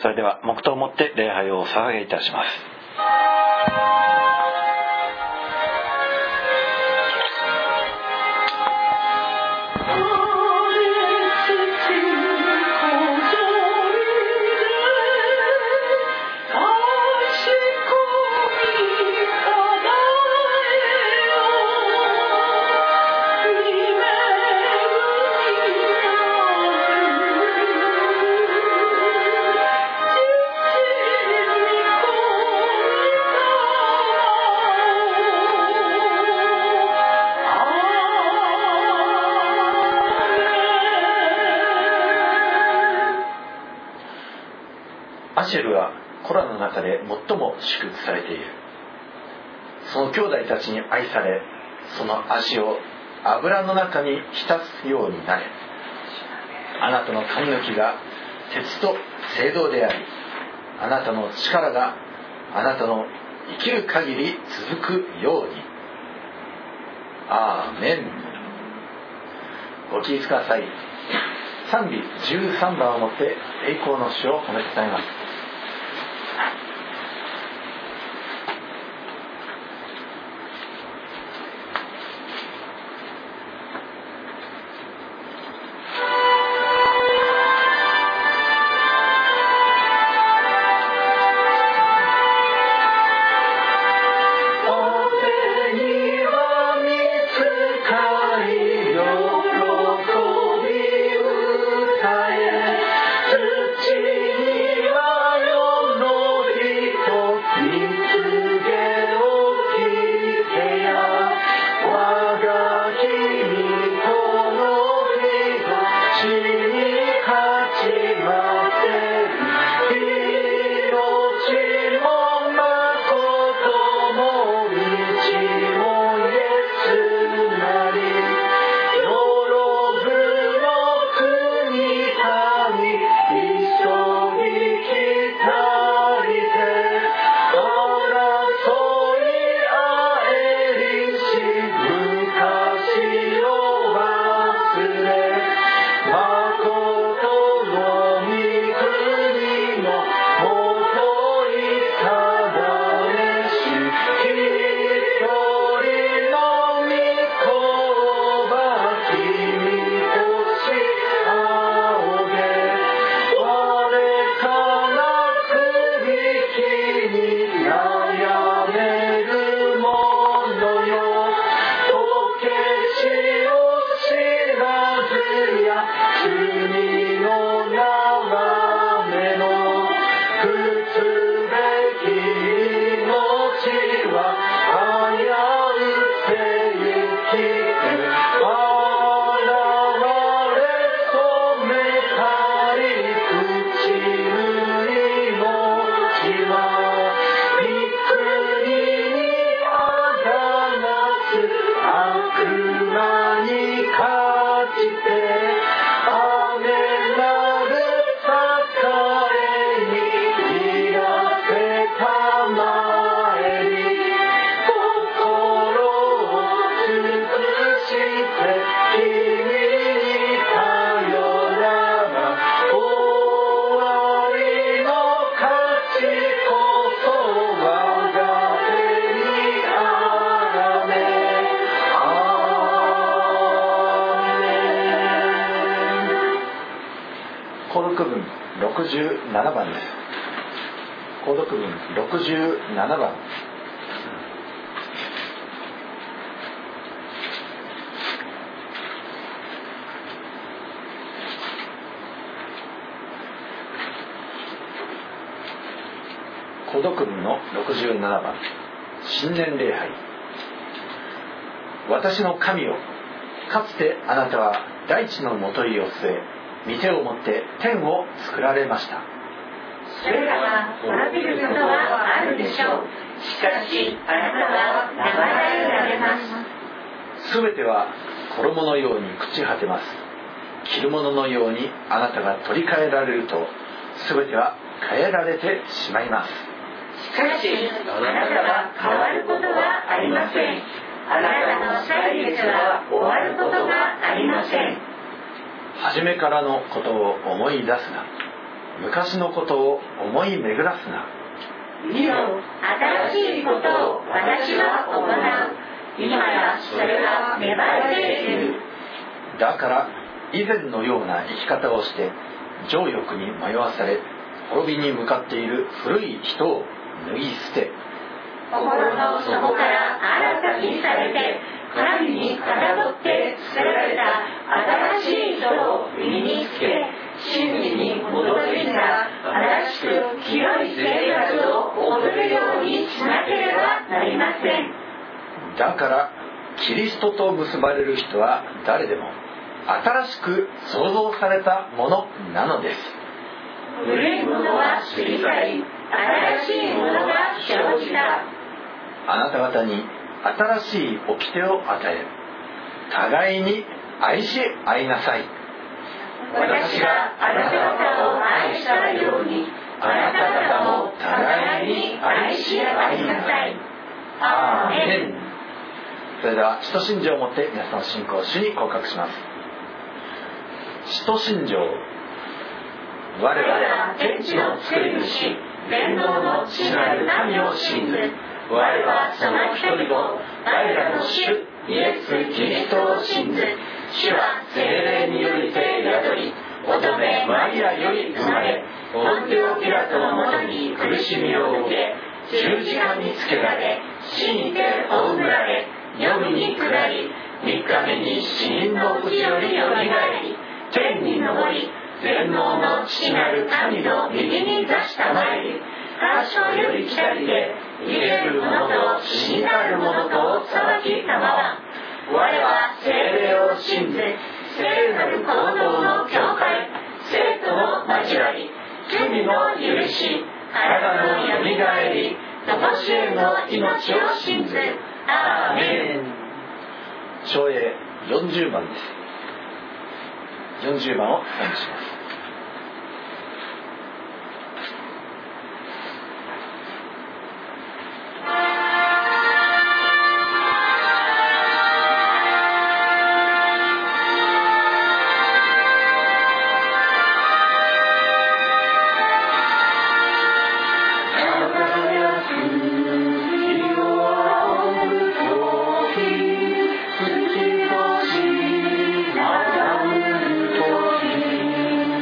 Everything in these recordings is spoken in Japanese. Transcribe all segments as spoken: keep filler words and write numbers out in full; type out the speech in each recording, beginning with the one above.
それでは黙祷をもって礼拝をお捧げいたします。アシェルはコラの中で最も祝福されている。その兄弟たちに愛され、その足を油の中に浸すようになれ。あなたの髪の毛が鉄と青銅であり、あなたの力があなたの生きる限り続くように。アーメン。ご起立ください。賛美じゅうさんばんをもって栄光の主を褒めたたえます。ろくじゅうななばんです。購読文ろくじゅうななばん。購読文のろくじゅうななばん。新年礼拝。私の神よ、かつてあなたは大地のもといを据え、御手を持って天を作られました。 それらは滅びることはあるでしょう。しかしあなたは長えられます。 すべては衣のように朽ち果てます。着るもののようにあなたが取り替えられると、すべては変えられてしまいます。 しかしあなたは変わることはありません。あなたの歳月は終わることがありません。 初めからのことを思い出すな。 昔のことを思い巡らすな。 見ろ、新しいことを私は行う。今やそれが芽生えている。 だから以前のような生き方をして情欲に迷わされ滅びに向かっている古い人を脱ぎ捨て、 心の底から新たにされて神にかたどって作られた新しい人を身につけ、真理に基づいた新しく清い生活を送るようにしなければなりません。 だからキリストと結ばれる人は誰でも新しく創造されたものなのです。 古いものは過ぎ去り、新しいものが生じた。 あなた方に新しい掟を与え、互いに愛し合いなさい。 私があなた方を愛したように、あなた方も互いに愛し合いなさい。アーメン。 それでは使徒信条をもって皆さんの信仰を主に告白します。使徒信条。我らは天地の作り主、全能の父なる神を信ず。我はその一人を、我らの主イエス・キリストを信ず。主は聖霊によりて宿り、乙女マリアより生まれ、ポンテオピラトのもとに苦しみを受け、十字架につけられ、死にて葬られ、黄泉に下り、三日目に死人のうちよりよみがえり、天に昇り、全能の父なる神の右に座したまえり、箇所より来たりで、生ける者と死になる者とを裁きたまわん。我は聖霊を信ず、聖なる行動の教会、生徒の交わり、罪の許し、体のよみがえり、とこしえの命を信ず。アーメン。 唱詠よんじゅうばんです。よんじゅうばんをお願いします。 我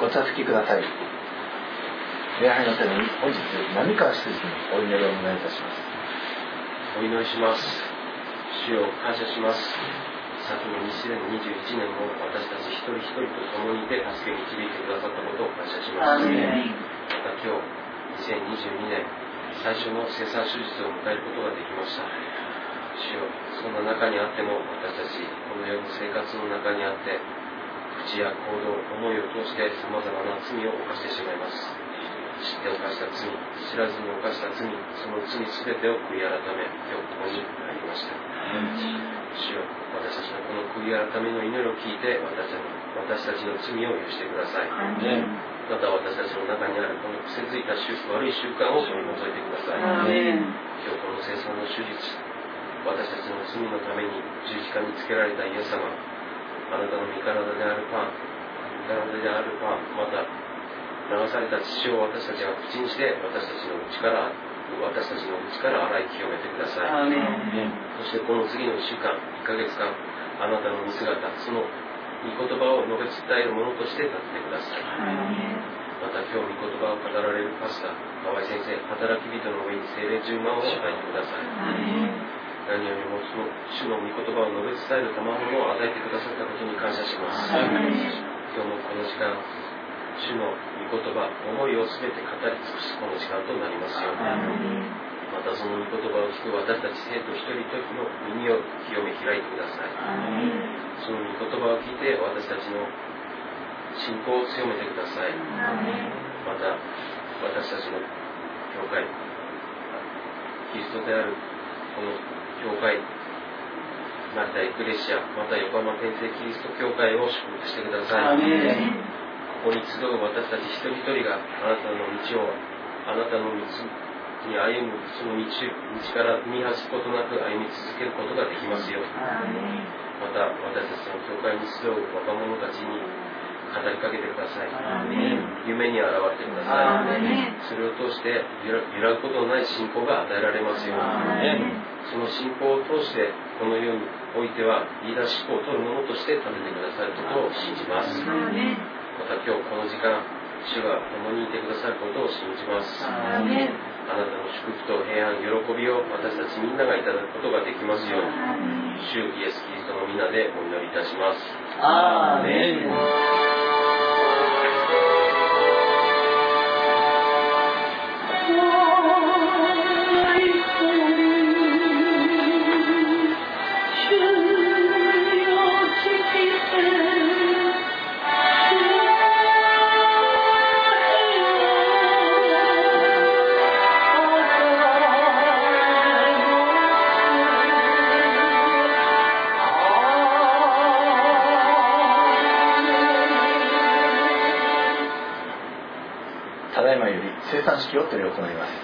茶つきください。礼拝のために本日並川執事にお祈りをお願いいたします。 お祈りします。主を感謝します。先のにせんにじゅういちねんも私たち一人一人と共にいて助け導いてくださったことを感謝します。また今日にせんにじゅうにねん最初の生産手術を迎えることができました。主よ、そんな中にあっても私たちこの世の生活の中にあって口や行動、思いを通してさまざまな罪を犯してしまいます。知って犯した罪、知らずに犯した罪、その罪すべてを悔い改め、今日ここに入りました。主よ、私たちのこの悔い改めの祈りを聞いて私たちの、私たちの罪を許してください。また私たちの中にあるこの癖づいた悪い習慣を取り除いてください。今日この生産の手術、私たちの罪のために十字架につけられたイエス様、あなたの身体であるパン、身体であるパン、また流された血を私たちが口にして私たちの内から私たちの内から洗い清めてください。そしてこの次のいっしゅうかん、いっかげつかん、あなたの見姿、その御言葉を述べ伝えるものとして立ってください。また今日御言葉を語られるパスタ、河合先生、働き人の上に聖霊じゅうまんを与えてください。何よりもその主の御言葉を述べ伝える賜物を与えてくださったことに感謝します。今日もこの時間、主の御言葉、思いをすべて語り尽くすこの時間となりますように。またその御言葉を聞く私たち生徒一人一人の耳を清め開いてください。その御言葉を聞いて私たちの信仰を強めてください。また私たちの教会、キリストであるこの教会、成田エクレシア、また横浜天聖キリスト教会を祝福してください。ここに集う私たち一人一人があなたの道を、あなたの道に歩むその道、道から見外すことなく歩み続けることができますよ。また私たちの教会に集う若者たちに語りかけてください。夢に現れてください。それを通して揺らぐことのない信仰が与えられますように。その信仰を通してこの世においてはリーダーシップを取るものとして立ててくださることを信じます。また今日この時間、主が共にいてくださることを信じます。あなたの祝福と平安、喜びを私たちみんながいただくことができますように、主イエス・キリストの皆でお祈りいたします。アーメン。 ただいまより生産式を執り行います。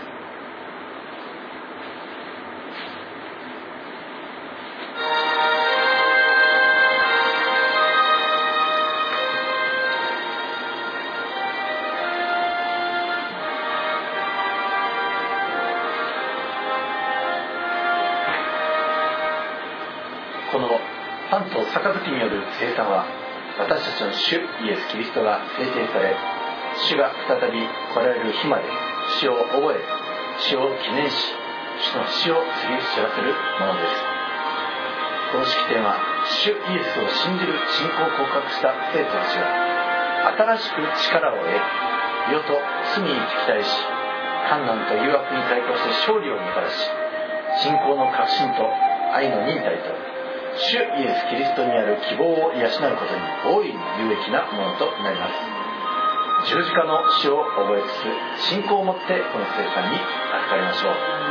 このパンと杯による生産は、私たちの主イエス・キリストが制定され、主が再び来られる日まで死を覚え、死を記念し、主の死を告げ知らせるものです。この式典は、主イエスを信じる信仰を告白した生徒たちが新しく力を得、世と罪に敵対し、患難と誘惑に対抗して勝利をもたらし、信仰の確信と愛の忍耐と主イエス・キリストにある希望を養うことに大いに有益なものとなります。十字架の死を覚えつつ、信仰を持ってこの生産に預かりましょう。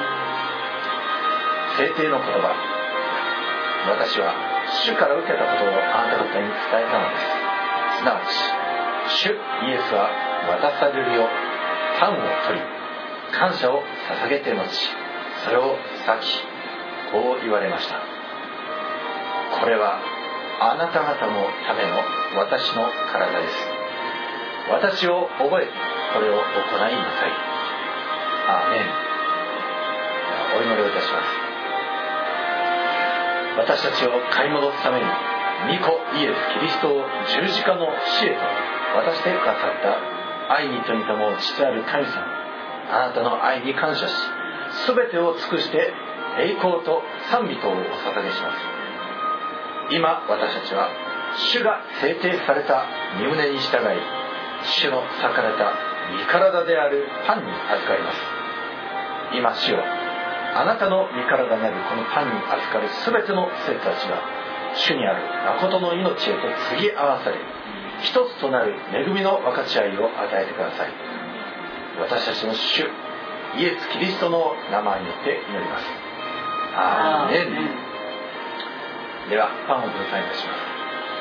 聖帝の言葉、私は主から受けたことをあなた方に伝えたのです。すなわち、主イエスは渡されるよ、パンを取り、感謝を捧げて後、それを裂き、こう言われました。これはあなた方のための私の体です。私を覚えてこれを行いなさい。アーメン。お祈りをいたします。私たちを買い戻すために御子イエス・キリストを十字架の死へと渡してくださった愛に富みたも父なる神様、あなたの愛に感謝し、すべてを尽くして栄光と賛美とをお捧げします。今私たちは主が制定された御胸に従い、主の裂かれた御体であるパンに預かります。今主よ、あなたの御体なるこのパンに預かるすべての生徒たちが主にある誠の命へと継ぎ合わされ、一つとなる恵みの分かち合いを与えてください。私たちの主イエス・キリストの名前によって祈ります。アーメン。ではパンを分散いたします。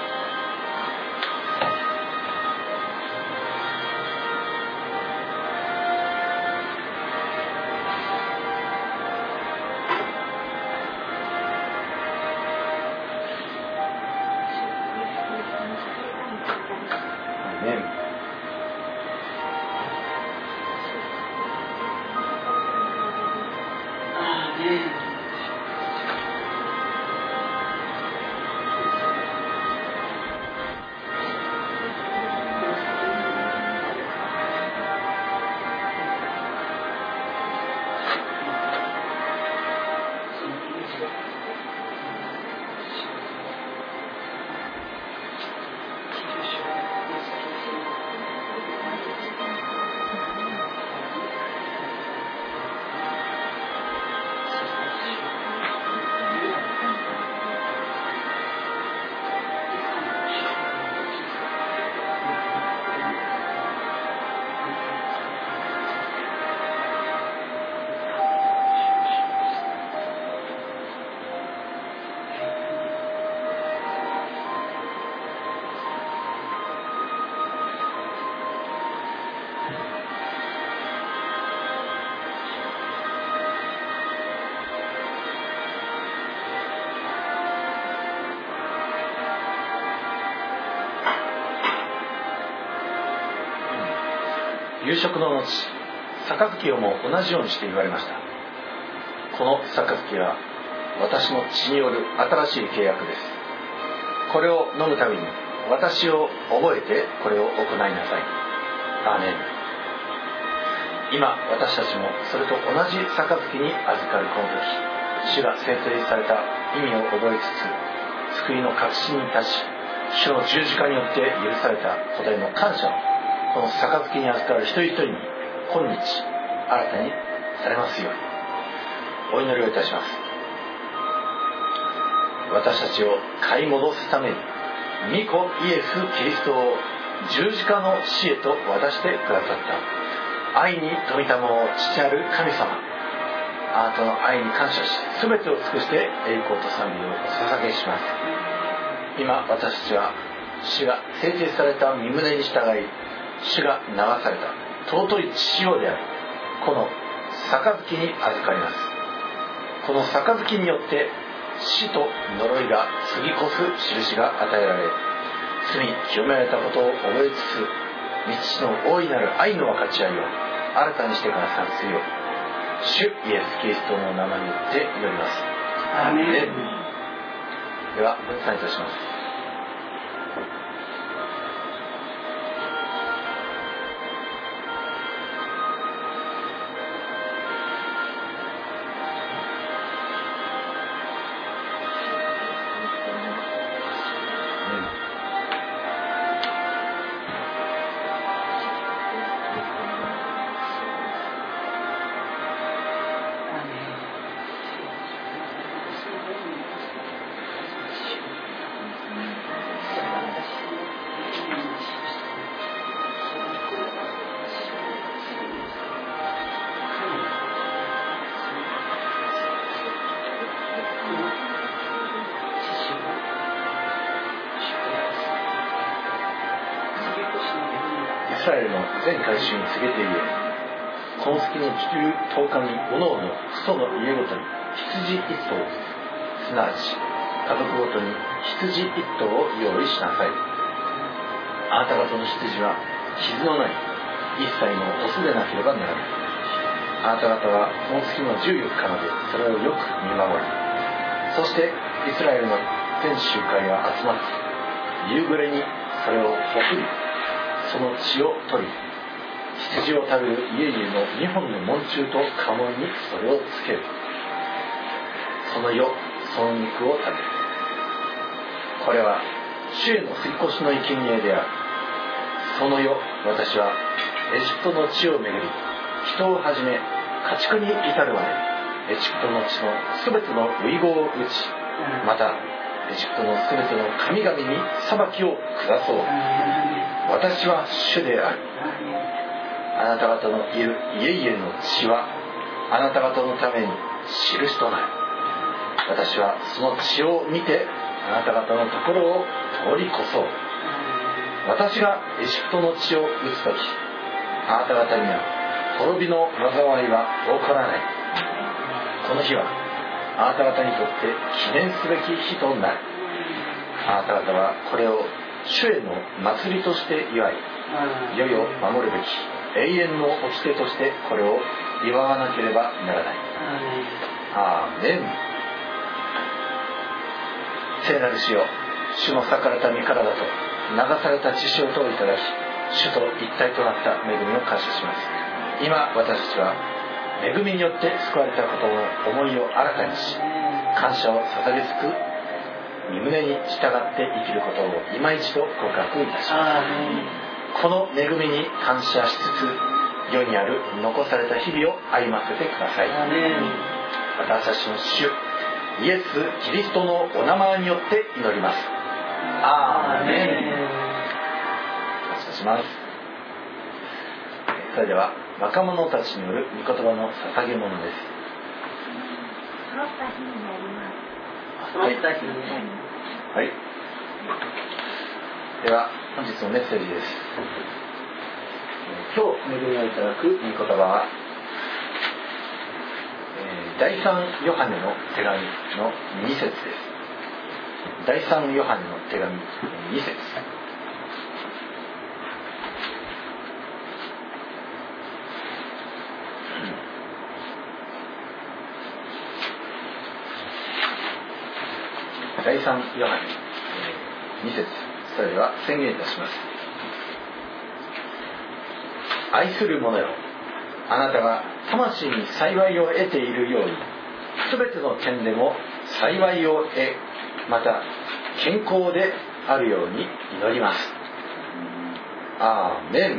夕食の後、杯をも同じようにして言われました。この杯は私の血による新しい契約です。これを飲むたびに私を覚えてこれを行いなさい。アーメン。今私たちもそれと同じ杯に預かるこの時、主が制定された意味を覚えつつ、救いの確信に立ち、主の十字架によって許されたことへの感謝をこの杯に預かる一人一人に今日新たにされますようにお祈りをいたします。私たちを買い戻すために御子イエス・キリストを十字架の死へと渡してくださった愛に富みたも父なる神様、あなたの愛に感謝し、全てを尽くして栄光と賛美をお捧げします。今私たちは主が制定された御胸に従い、主が流された尊い血潮であるこの杯に預かります。この杯によって死と呪いが過ぎ越す印が与えられ、罪清められたことを覚えつつ、道の大いなる愛の分かち合いを新たにしてくださるよう主イエス・キリストの名前によって祈ります。アーメン。では分散いたします。イスラエルの全改宗に告げて言え、この月のじゅうとおかにおのおの父祖の家ごとに羊一頭ずつ、すなわち家族ごとに羊一頭を用意しなさい。あなた方の羊は傷のない一切のオスでなければならない。あなた方はこの月のじゅうよっかまでそれをよく見守り、そしてイスラエルの全集会が集まって夕暮れにそれを送り、 その血を取り、羊を食べる家々の二本の門柱と家紋にそれをつける。その夜その肉を食べる。これは主への杉越の生贄である。その夜私はエジプトの地をめぐり、人をはじめ家畜に至るまでエジプトの地のすべての遺語を打ち、またエジプトのすべての神々に裁きを下そう。私は主である。あなた方のいる家々の血はあなた方のために印となる。私はその血を見てあなた方のところを通り越そう。私がエジプトの地を打つとき、あなた方には滅びの災いは起こらない。この日はあなた方にとって記念すべき日となる。あなた方はこれを主への祭りとして祝い、いよいよ守るべき永遠の掟としてこれを祝わなければならない。アーメン。聖なる主よ、主の裂かれた身体と流された血潮といただき、主と一体となった恵みを感謝します。今私たちは恵みによって救われたことの思いを新たにし、感謝を捧げつく身胸に従って生きることを今一度告白いたします。この恵みに感謝しつつ、世にある残された日々を歩ませてください。私たちの主イエス・キリストのお名前によって祈ります。アーメン。感謝します。それでは若者たちによる御言葉の捧げ物です。 揃った日になります。 揃った日にね。はい。では本日のメッセージです。今日恵みをいただく御言葉は、第三ヨハネの手紙のに節です。第三ヨハネの手紙に節。第三ヨハネに節、それでは宣言いたします。愛する者よ、あなたが魂に幸いを得ているように、すべての点でも幸いを得、また健康であるように祈ります。アーメン。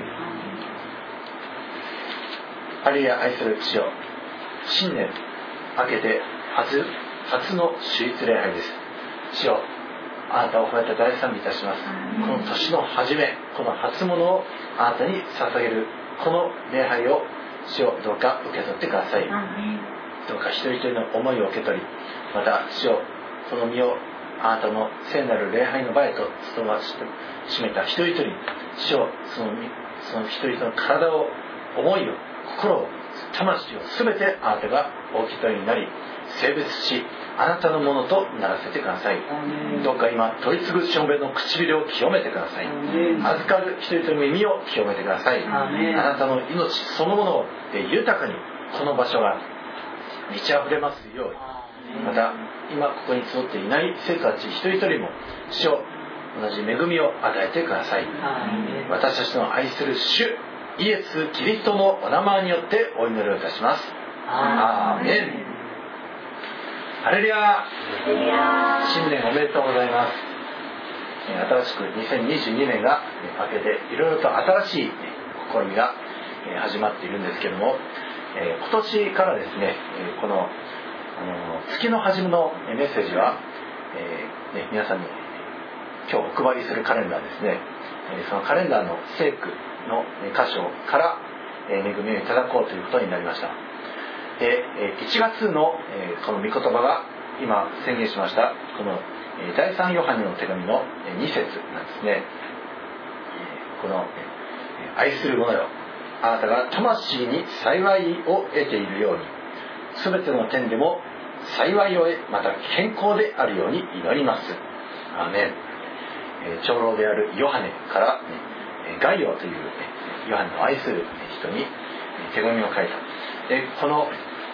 ハレルヤ。愛する父よ、新年明けて初初の主日礼拝です。主よ、あなたを褒めて大賛美いたします。この年の初め、この初物をあなたに捧げるこの礼拝を主をどうか受け取ってください。どうか一人一人の思いを受け取り、また主をその身をあなたの聖なる礼拝の場へと務ましめた一人一人、主をそのその一人一人の体を、思いを、心を、魂を全てあなたがお受け取りになり、性別しあなたのものとならせてください。どうか今取り継ぐしもべの唇を清めてください。預かる一人一人の耳を清めてください。あなたの命そのもので豊かにこの場所が満ち溢れますように、また今ここに集っていない生徒たち一人一人も主を同じ恵みを与えてください。私たちの愛する主イエス・キリストのお名前によってお祈りをいたします。アーメン。ハレルヤ。新年おめでとうございます。新しくにせんにじゅうにねんが明けて、いろいろと新しい試みが始まっているんですけども、今年からですね、この月の初めのメッセージは、皆さんに今日お配りするカレンダーですね、そのカレンダーの聖句の箇所から恵みをいただこうということになりました。で、いちがつのこの御言葉が今宣言しましたこの第三ヨハネの手紙のに節なんですね。この愛する者よ、あなたが魂に幸いを得ているように、すべての点でも幸いを得、また健康であるように祈ります。アーメン。長老であるヨハネからガイオというヨハネの愛する人に手紙を書いた。でこの、え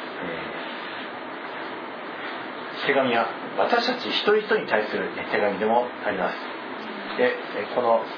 ー、手紙は私たち一人一人に対する手紙でもあります。でこの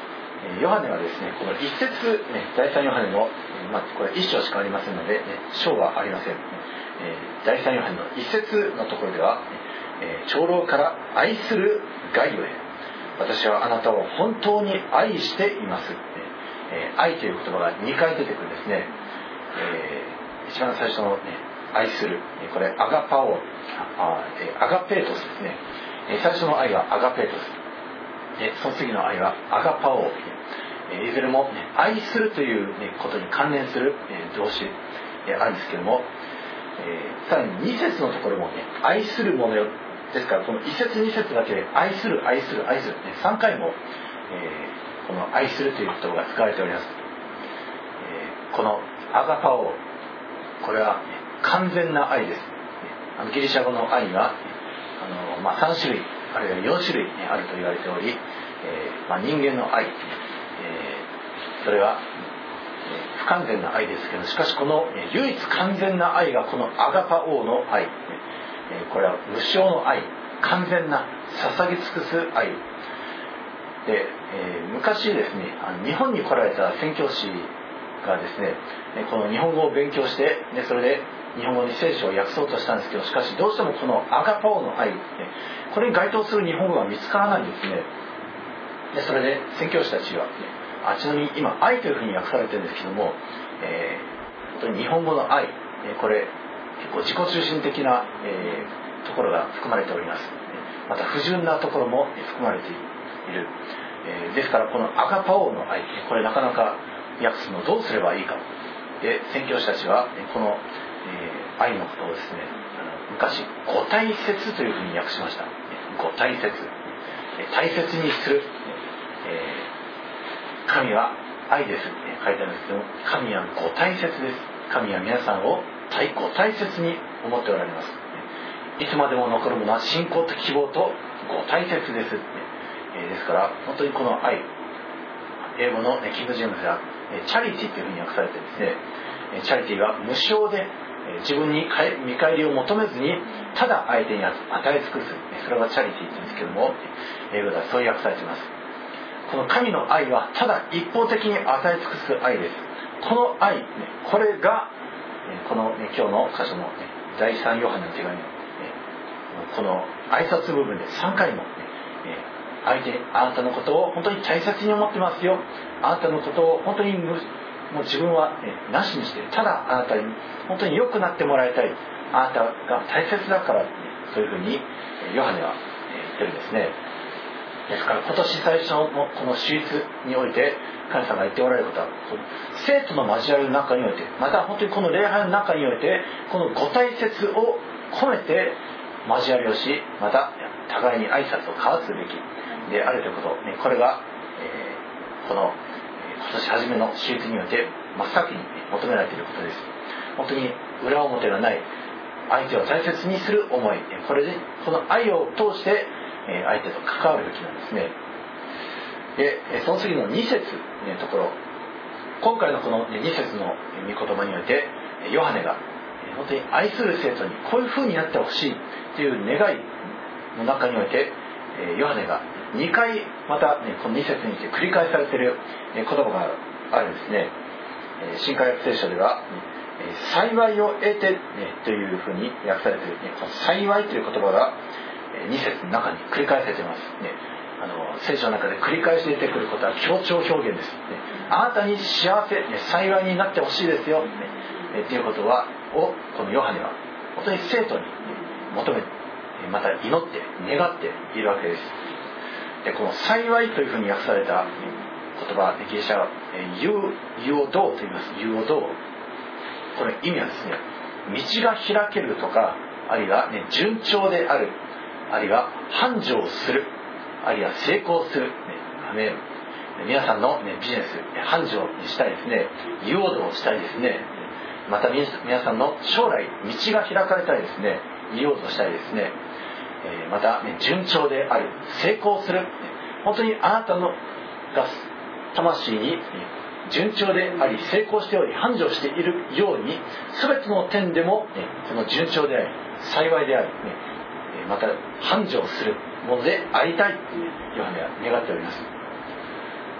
ヨハネはですね、この一節、ね、だいさんヨハネの、まあ、これ一章しかありませんので、ね、章はありません。えー、だいさんヨハネの一節のところでは、えー、長老から愛するガイオへ、私はあなたを本当に愛しています。えー、愛という言葉がにかい出てくるんですね。えー、一番最初の、ね、愛する、これアガパオ、あアガペートスですね。最初の愛はアガペートス。その次の愛はアガパオ、いずれも、ね、愛するという、ね、ことに関連する、えー、動詞、えー、あるんですけども、えー、さらにに節のところも、ね、愛するものよですから、このい節に節だけで愛する愛する愛する、ね、さんかいも、えー、この愛するという言葉が使われております。えー、このアガパオ、これは、ね、完全な愛です。あのギリシャ語の愛はあの、まあ、さん種類あるいはよん種類、ね、あると言われており、えーまあ、人間の愛、えー、それは、えー、不完全な愛ですけど、しかしこの、えー、唯一完全な愛がこのアガパオの愛、えー、これは無償の愛、完全な捧げ尽くす愛で、えー、昔ですね、あの日本に来られた宣教師がですね、この日本語を勉強して、ね、それで日本語に聖書を訳そうとしたんですけど、しかしどうしてもこのアガパオの愛、ね、これに該当する日本語が見つからないんですね。でそれで宣教師たちは、ね、あちなみに今愛というふうに訳されてるんですけども、えー、本当に日本語の愛、これ結構自己中心的な、えー、ところが含まれております。また不純なところも含まれている、えー、ですからこのアガパオの愛、これなかなか訳すのどうすればいいかで、宣教師たちはこの、えー、愛のことをですね、昔五大切というふうに訳しました。五大切、大切にする、えー、神は愛ですって書いてあるんですけども、神は五大切です。神は皆さんをご大切に思っておられます。いつまでも残るものは信仰と希望とご大切です、えー、ですから本当にこの愛、英語の、ね、キング・ジェームズはチャリティというふうに訳されてですね、チャリティは無償で自分に見返りを求めずにただ相手に与え尽くす、それがチャリティーというんですけども、英語ではそう訳されています。この神の愛はただ一方的に与え尽くす愛です。この愛、これがこの、ね、今日の箇所の、ね、だいさんヨハネの手紙の、ね、この挨拶部分でさんかいも、ね、相手あなたのことを本当に大切に思ってますよ、あなたのことを本当にもう自分は、ね、なしにしてただあなたに本当に良くなってもらいたい、あなたが大切だから、ね、そういうふうにヨハネは言ってるんですね。ですから今年最初のこの手術において神様が言っておられることは、生徒の交わりの中において、また本当にこの礼拝の中においてこのご大切を込めて交わりをし、また互いに挨拶を交わすべきであるということ、ね、これが、えー、この今年初めの手術において真っ先に求められていることです。本当に裏表がない相手を大切にする思い、これでこの愛を通して相手と関わるべきなんですね。でその次のに節のところ、今回のこのに節の御言葉においてヨハネが本当に愛する生徒にこういう風になってほしいという願いの中において、ヨハネがにかいまた、ね、このに節にて繰り返されている言葉があるんですね。新海訳聖書では幸いを得て、ね、というふうに訳されている、ね、この幸いという言葉がに節の中に繰り返されています、ね、あの聖書の中で繰り返し出てくることは強調表現です、ね、あなたに幸せ、ね、幸いになってほしいですよ、ね、ということはをこのヨハネは本当に生徒に求めて、また祈って願っているわけです。でこの幸いというふうに訳された言葉、ギリシャはユオドと言います。ユオド、この意味はですね、道が開けるとか、あるいは、ね、順調である、あるいは繁盛する、あるいは成功する、ね、アメン。皆さんの、ね、ビジネス繁盛にしたいですね、ユオドをしたいですね、また皆さんの将来道が開かれたいですね、ユオドしたいですね、また、ね、順調である、成功する、本当にあなたのが魂に順調であり成功しており繁盛しているように、全ての点でも、ね、この順調であり幸いであり、ね、また繁盛するものでありたいとヨハネは願っております。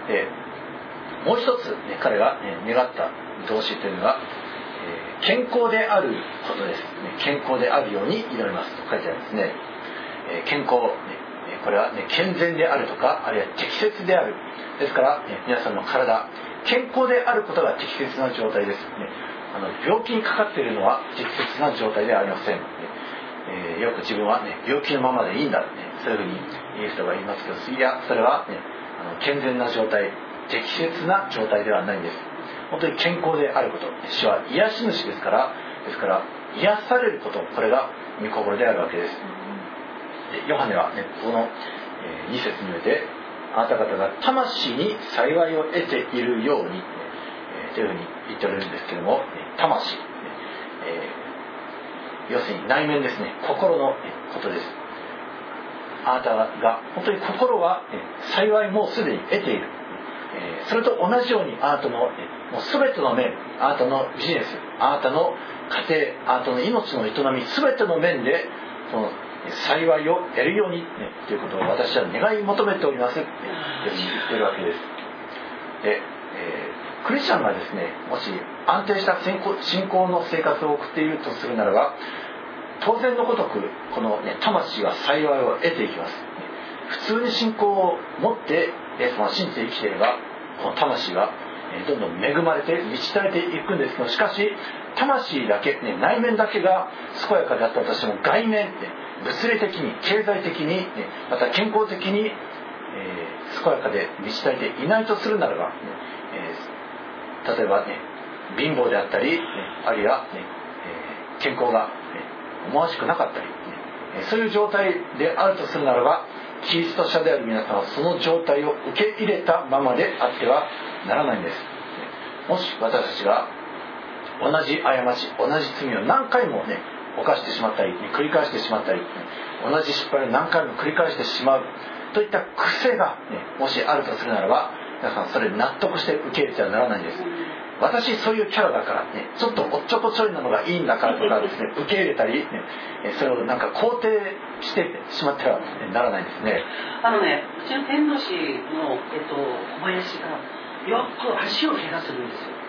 でもう一つ、ね、彼が、ね、願った見通しというのが、えー、健康であることです、ね、健康であるように祈りますと書いてあるんですね。えー、健康、ね、これは、ね、健全であるとか、あるいは適切である。ですから、ね、皆さんの体健康であることが適切な状態です、ね、あの病気にかかっているのは適切な状態ではありません、ねえー、よく自分は、ね、病気のままでいいんだ、ね、そういうふうに言う人がいますけど、いやそれは、ね、あの健全な状態、適切な状態ではないんです。本当に健康であること、主は癒し主ですから、ですから癒されること、これが御心であるわけです。でヨハネは、ね、この、えー、に節において、あなた方が魂に幸いを得ているように、えー、というふうに言っておるんですけども、魂、えー、要するに内面ですね、心のことです。あなたが本当に心は幸いもうすでに得ている、えー、それと同じようにあなたのもう全ての面、あなたのビジネス、あなたの家庭、あなたの命の営み全ての面でこの幸いを得るように、ね、ということを私は願い求めておりますって言ってるわけです。で、えー、クリスチャンがですね、もし安定した信仰、信仰の生活を送っているとするならば、当然のごとくこの、ね、魂は幸いを得ていきます。普通に信仰を持ってイエス様を信じて生きていれば、この魂はどんどん恵まれて満ち足りていくんですけど、しかし魂だけ、ね、内面だけが健やかであったとしても、外面、ね、物理的に経済的に、ね、また健康的に、えー、健やかで満ち足りていないとするならば、ねえー、例えば、ね、貧乏であったり、ね、あるいは、ねえー、健康が、ね、思わしくなかったり、ね、そういう状態であるとするならば、キリスト者である皆さんはその状態を受け入れたままであってはならないんです。もし私たちが同じ過ち、同じ罪を何回もね犯してしまったり、繰り返してしまったり、同じ失敗を何回も繰り返してしまうといった癖が、ね、もしあるとするならば、皆さんそれに納得して受け入れてはならないんです。私そういうキャラだからね、ちょっとおっちょこちょいなのがいいんだからとかですね、受け入れたり、ね、それをなんか肯定してしまってはならないんですね。 あのね、うちの天童市の、えっと、小林がよく足を怪我するんですよ。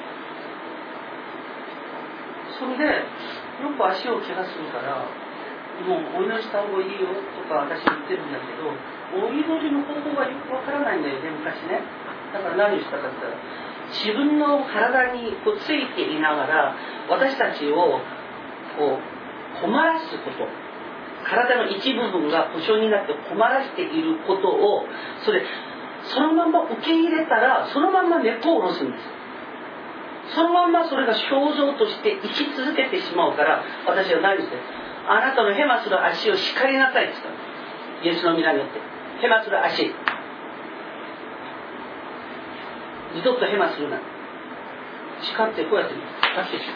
それでよく足を怪我するから、もうお祈りした方がいいよとか私言ってるんだけど、お祈りの方法がよくわからないんだよね、昔ね。だから何をしたかって言ったら、自分の体にこうついていながら私たちをこう困らすこと、体の一部分が故障になって困らしていることを、それそのまま受け入れたらそのまま根っこを下ろすんです。そのまんまそれが症状として生き続けてしまうから、私は何して、あなたのヘマする足を叱りなさいって言ったの。イエスの皆によってヘマする足、二度とヘマするな、叱ってこうやって出してしま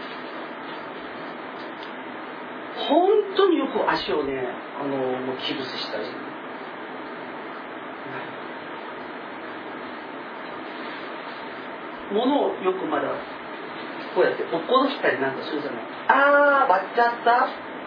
う。本当によく足をね、あのもう気伏せしたり、物をよくまだこうやって落っこしたりなんかするじゃない。あー割っちゃった、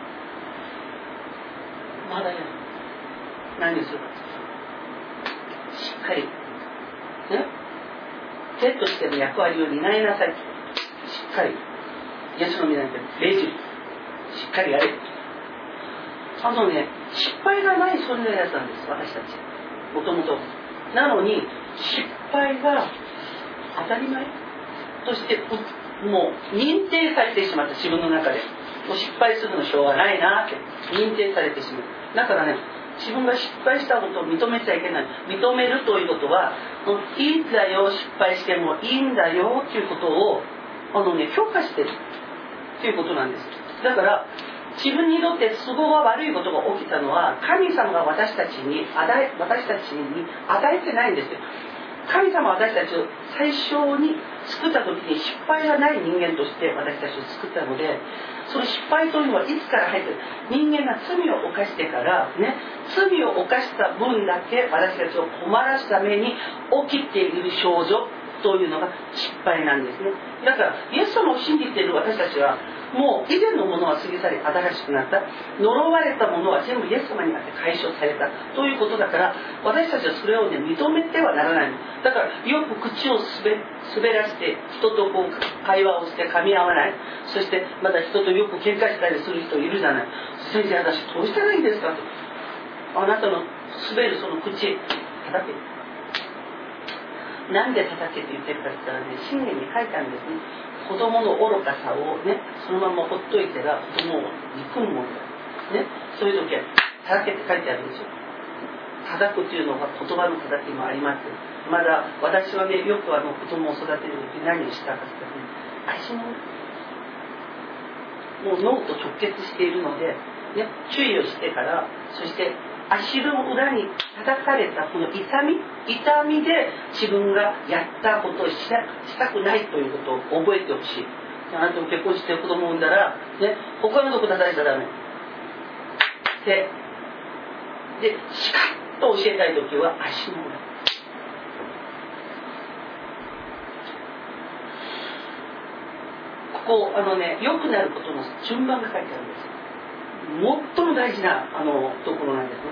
まだやる。何をするか、しっかりね、手としての役割を担いなさい。しっかりイエスの皆によって礼儀、しっかりやれ。あのね、失敗がない存在だったんです、私たちもともと。なのに失敗が当たり前としてもう認定されてしまった。自分の中でもう失敗するのしょうがないなって認定されてしまう。だからね、自分が失敗したことを認めちゃいけない。認めるということは、いいんだよ、失敗してもいいんだよということをあの、ね、評価してるということなんです。だから自分にとって都合が悪いことが起きたのは、神様が私たちに与え、私たちに与えてないんですよ。神様は私たちを最初に作った時に失敗がない人間として私たちを作ったので、その失敗というのはいつから入ってる、人間が罪を犯してからね、罪を犯した分だけ私たちを困らすために起きている症状というのが失敗なんですね。だからイエス様を信じている私たちはもう以前のものは過ぎ去り新しくなった。呪われたものは全部イエス様にあって解消されたということだから、私たちはそれをね認めてはならないの。だからよく口を滑滑らして人とこう会話をして噛み合わない、そしてまた人とよく喧嘩したりする人いるじゃない。先生、私どうしたらいいですかと。あなたの滑るその口叩け。なんで叩けって言ってるかって言ったらね、信玄に書いてあるんですね。子供の愚かさをね、そのままほっといてが子供を憎むものだ。ね、そういう時は叩けって書いてあるんですよ。叩くというのが言葉の叩きもあります。まだ私はね、よくあの子供を育てる時何をしたかって言ったらね、足のもう脳と直結しているので、ね、注意をしてから、そして足の裏に叩かれたこの痛み痛みで自分がやったことを し, したくないということを覚えてほしい。あなたも結婚して子供を産んだら、ね、他のとこ叩いちゃダメで、でしかっと教えたい時は足の裏。ここあのね、良くなることの順番が書いてあるんですよ。最も大事なあのところなんですね。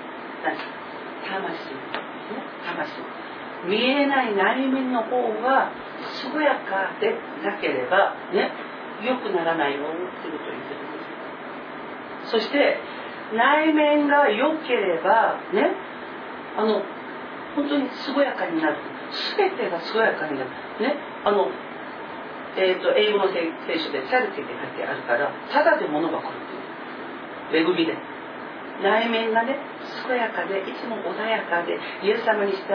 魂、ね、魂。見えない内面の方が健やかでなければね、良くならないよっていうことを言ってるんです。そして内面が良ければね、あの本当に健やかになる。全てが健やかになる。ね、あのえーと英語の聖書でチャリティーって書いてあるから、ただで物が来るっていう恵みで。内面がね健やかでいつも穏やかでイエス様に従って、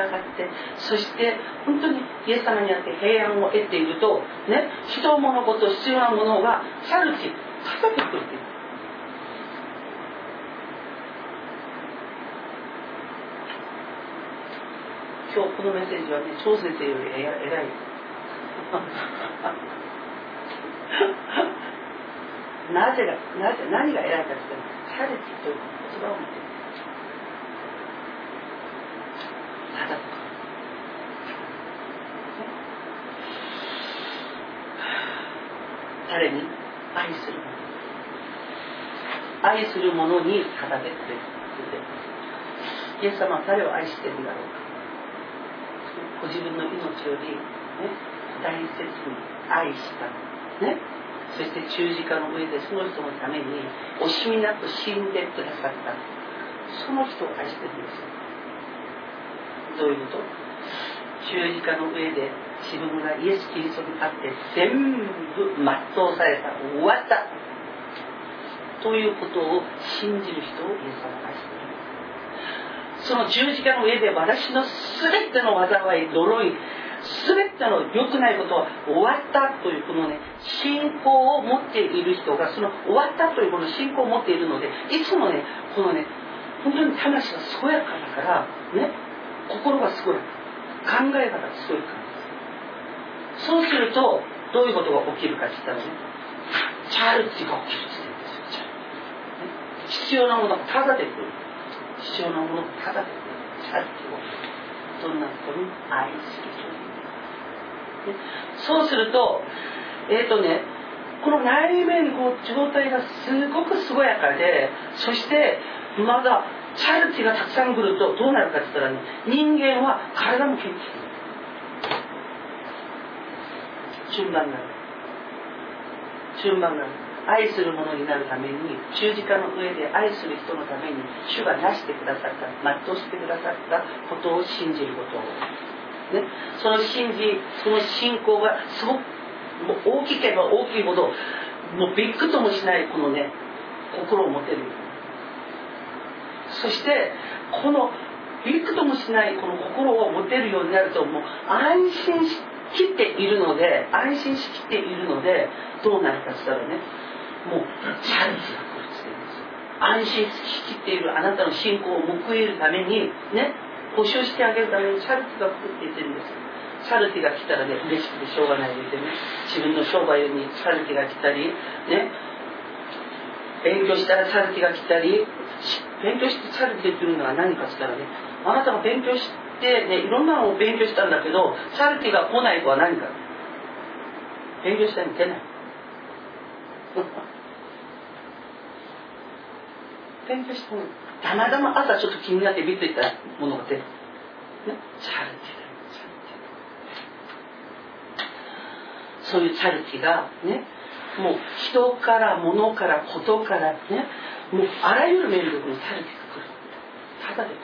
そして本当にイエス様にあって平安を得ているとね、人物事必要なものがチャルティかけてくるっていう。今日このメッセージはね、張先生より偉いなぜがなぜ何が偉いかというと、チャルティという言葉を持っている。ただ誰に愛するもの、愛する者にただでくれる。イエス様は誰を愛しているんだろうか。ご自分の命より、ね、大切に愛したね、そして十字架の上でその人のために惜しみなく死んでくださった、その人を愛してるんですよ。どういうこと？十字架の上で自分がイエス・キリストにあって全部全うされた、終わったということを信じる人をイエス様が愛している。その十字架の上で私の全ての災い、呪い、全ての良くないことは終わったというこのね、信仰を持っている人がその終わったというこの信仰を持っているので、いつもね、このね、本当に魂が健やかだからね、心が健やか、考え方が健やかなんです。そうするとどういうことが起きるかって言ったらね、チャルティが起きるって言うんですよ。ね、必要なものがただで来る。必要なものがただで来る。チャルティをどんな人に愛する人に、ね、そうするとえっ、ー、とねこの内面の状態がすごく健やかで、そしてまだチャルティがたくさん来るとどうなるかって言ったらね、人間は体も元気に順番がある。順番がある。愛する者になるために、十字架の上で愛する人のために主がなしてくださった、全うしてくださったことを信じることを、ね、その信じ、その信仰がすごくもう大きければ大きいほど、もうびっくともしないこのね、心を持てる。そしてこのびっくともしないこの心を持てるようになると、もう安心しきっているので、安心しきっているので、どうなるかしたらね、もうチャルティが来るって言うんです。安心しきっているあなたの信仰を報いるためにね、保証してあげるためにチャルティが来るって言ってるんです。チャルティが来たらね、嬉しくてしょうがないでね、自分の商売にチャルティが来たりね、勉強したらチャルティが来たり、勉強してチャルティっていうのは何かって言ったらね、あなたが勉強してね、いろんなのを勉強したんだけど、チャルティが来ない子は何か、勉強したらいけない。 勉強したの。たまたま朝ちょっと気になって見ていたものが出る、ね、チャリティーだよ。そういうチャリティーがね、もう人から物からことからね、もうあらゆる面力にチャリティーが来る。ただで来る。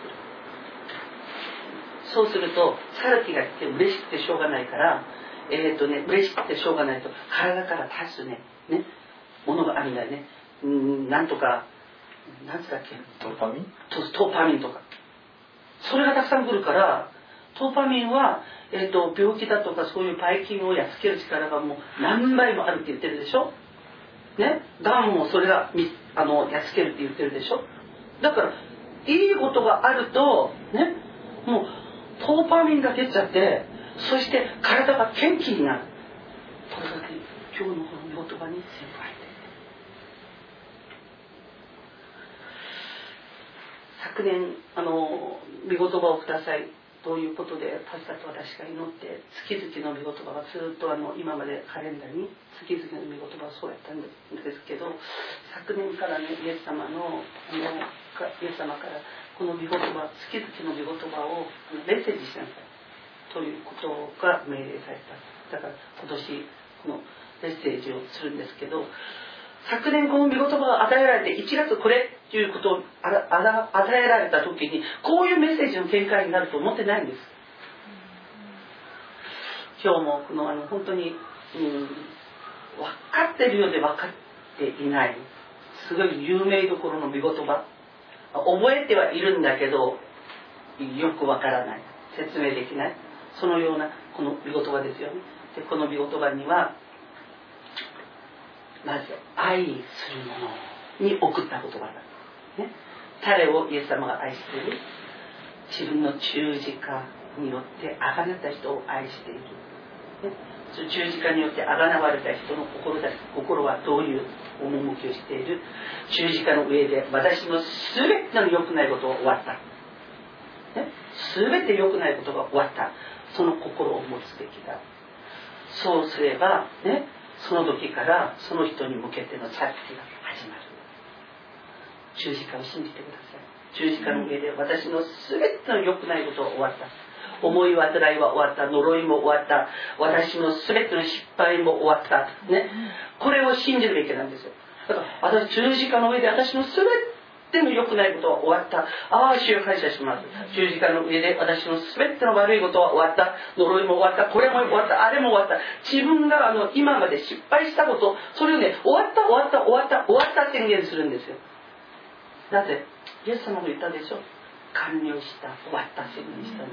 そうするとチャリティーが来て嬉しくてしょうがないから、えっとね嬉しくてしょうがないと体から立つねねものがあるんだよね。うん、なんとかなんつったっけ、 トーパミントーパミンとか、それがたくさん来るから、トーパミンは、えー、と病気だとかそういうばい菌をやっつける力がもう何倍もあるって言ってるでしょ、ね、がんもそれがあのやっつけるって言ってるでしょ。だからいいことがあるとね、もうトーパミンが出ちゃって、そして体が元気になる。これだけ今日のこの御言葉に全部入っている。昨年あの御言葉をくださいということでパスタと私が祈って月々の御言葉がずっとあの今までカレンダーに月々の御言葉をそうやったんですけど、昨年からねイエス様のあのイエス様からこの御言葉月々の御言葉をメッセージしなさいということが命令された。だから今年このメッセージをするんですけど、昨年この御言葉が与えられていちがつこれということをあらあら与えられた時にこういうメッセージの展開になると思ってないんです。今日もこのあの本当に、うん、分かってるようで分かっていないすごい有名どころの御言葉、覚えてはいるんだけどよく分からない、説明できない、そのようなこの御言葉ですよね。でこの御言葉にはまず愛する者に送った言葉だ、ね、彼をイエス様が愛している、自分の十字架によって贖った人を愛している、ね、その十字架によって贖われた人の心だ心はどういう趣をしている、十字架の上で私の全ての良くないことが終わった、ね、全て良くないことが終わった、その心を持つべきだ。そうすればね、その時からその人に向けてのチャリティーが始まる。十字架を信じてください。十字架の上で私の全ての良くないことが終わった、思い煩いは終わった、呪いも終わった、私の全ての失敗も終わった、ね、これを信じるべきなんですよ。だから私十字架の上で私の全ての良くないことは終わった、ああ主よ感謝します。十字架の上で私の全ての悪いことは終わった、呪いも終わった、これも終わった、あれも終わった、自分があの今まで失敗したこと、それをね、終わった終わった終わった終わった宣言するんですよ。なぜ？イエス様も言ったでしょ、完了した、終わった宣言したんです。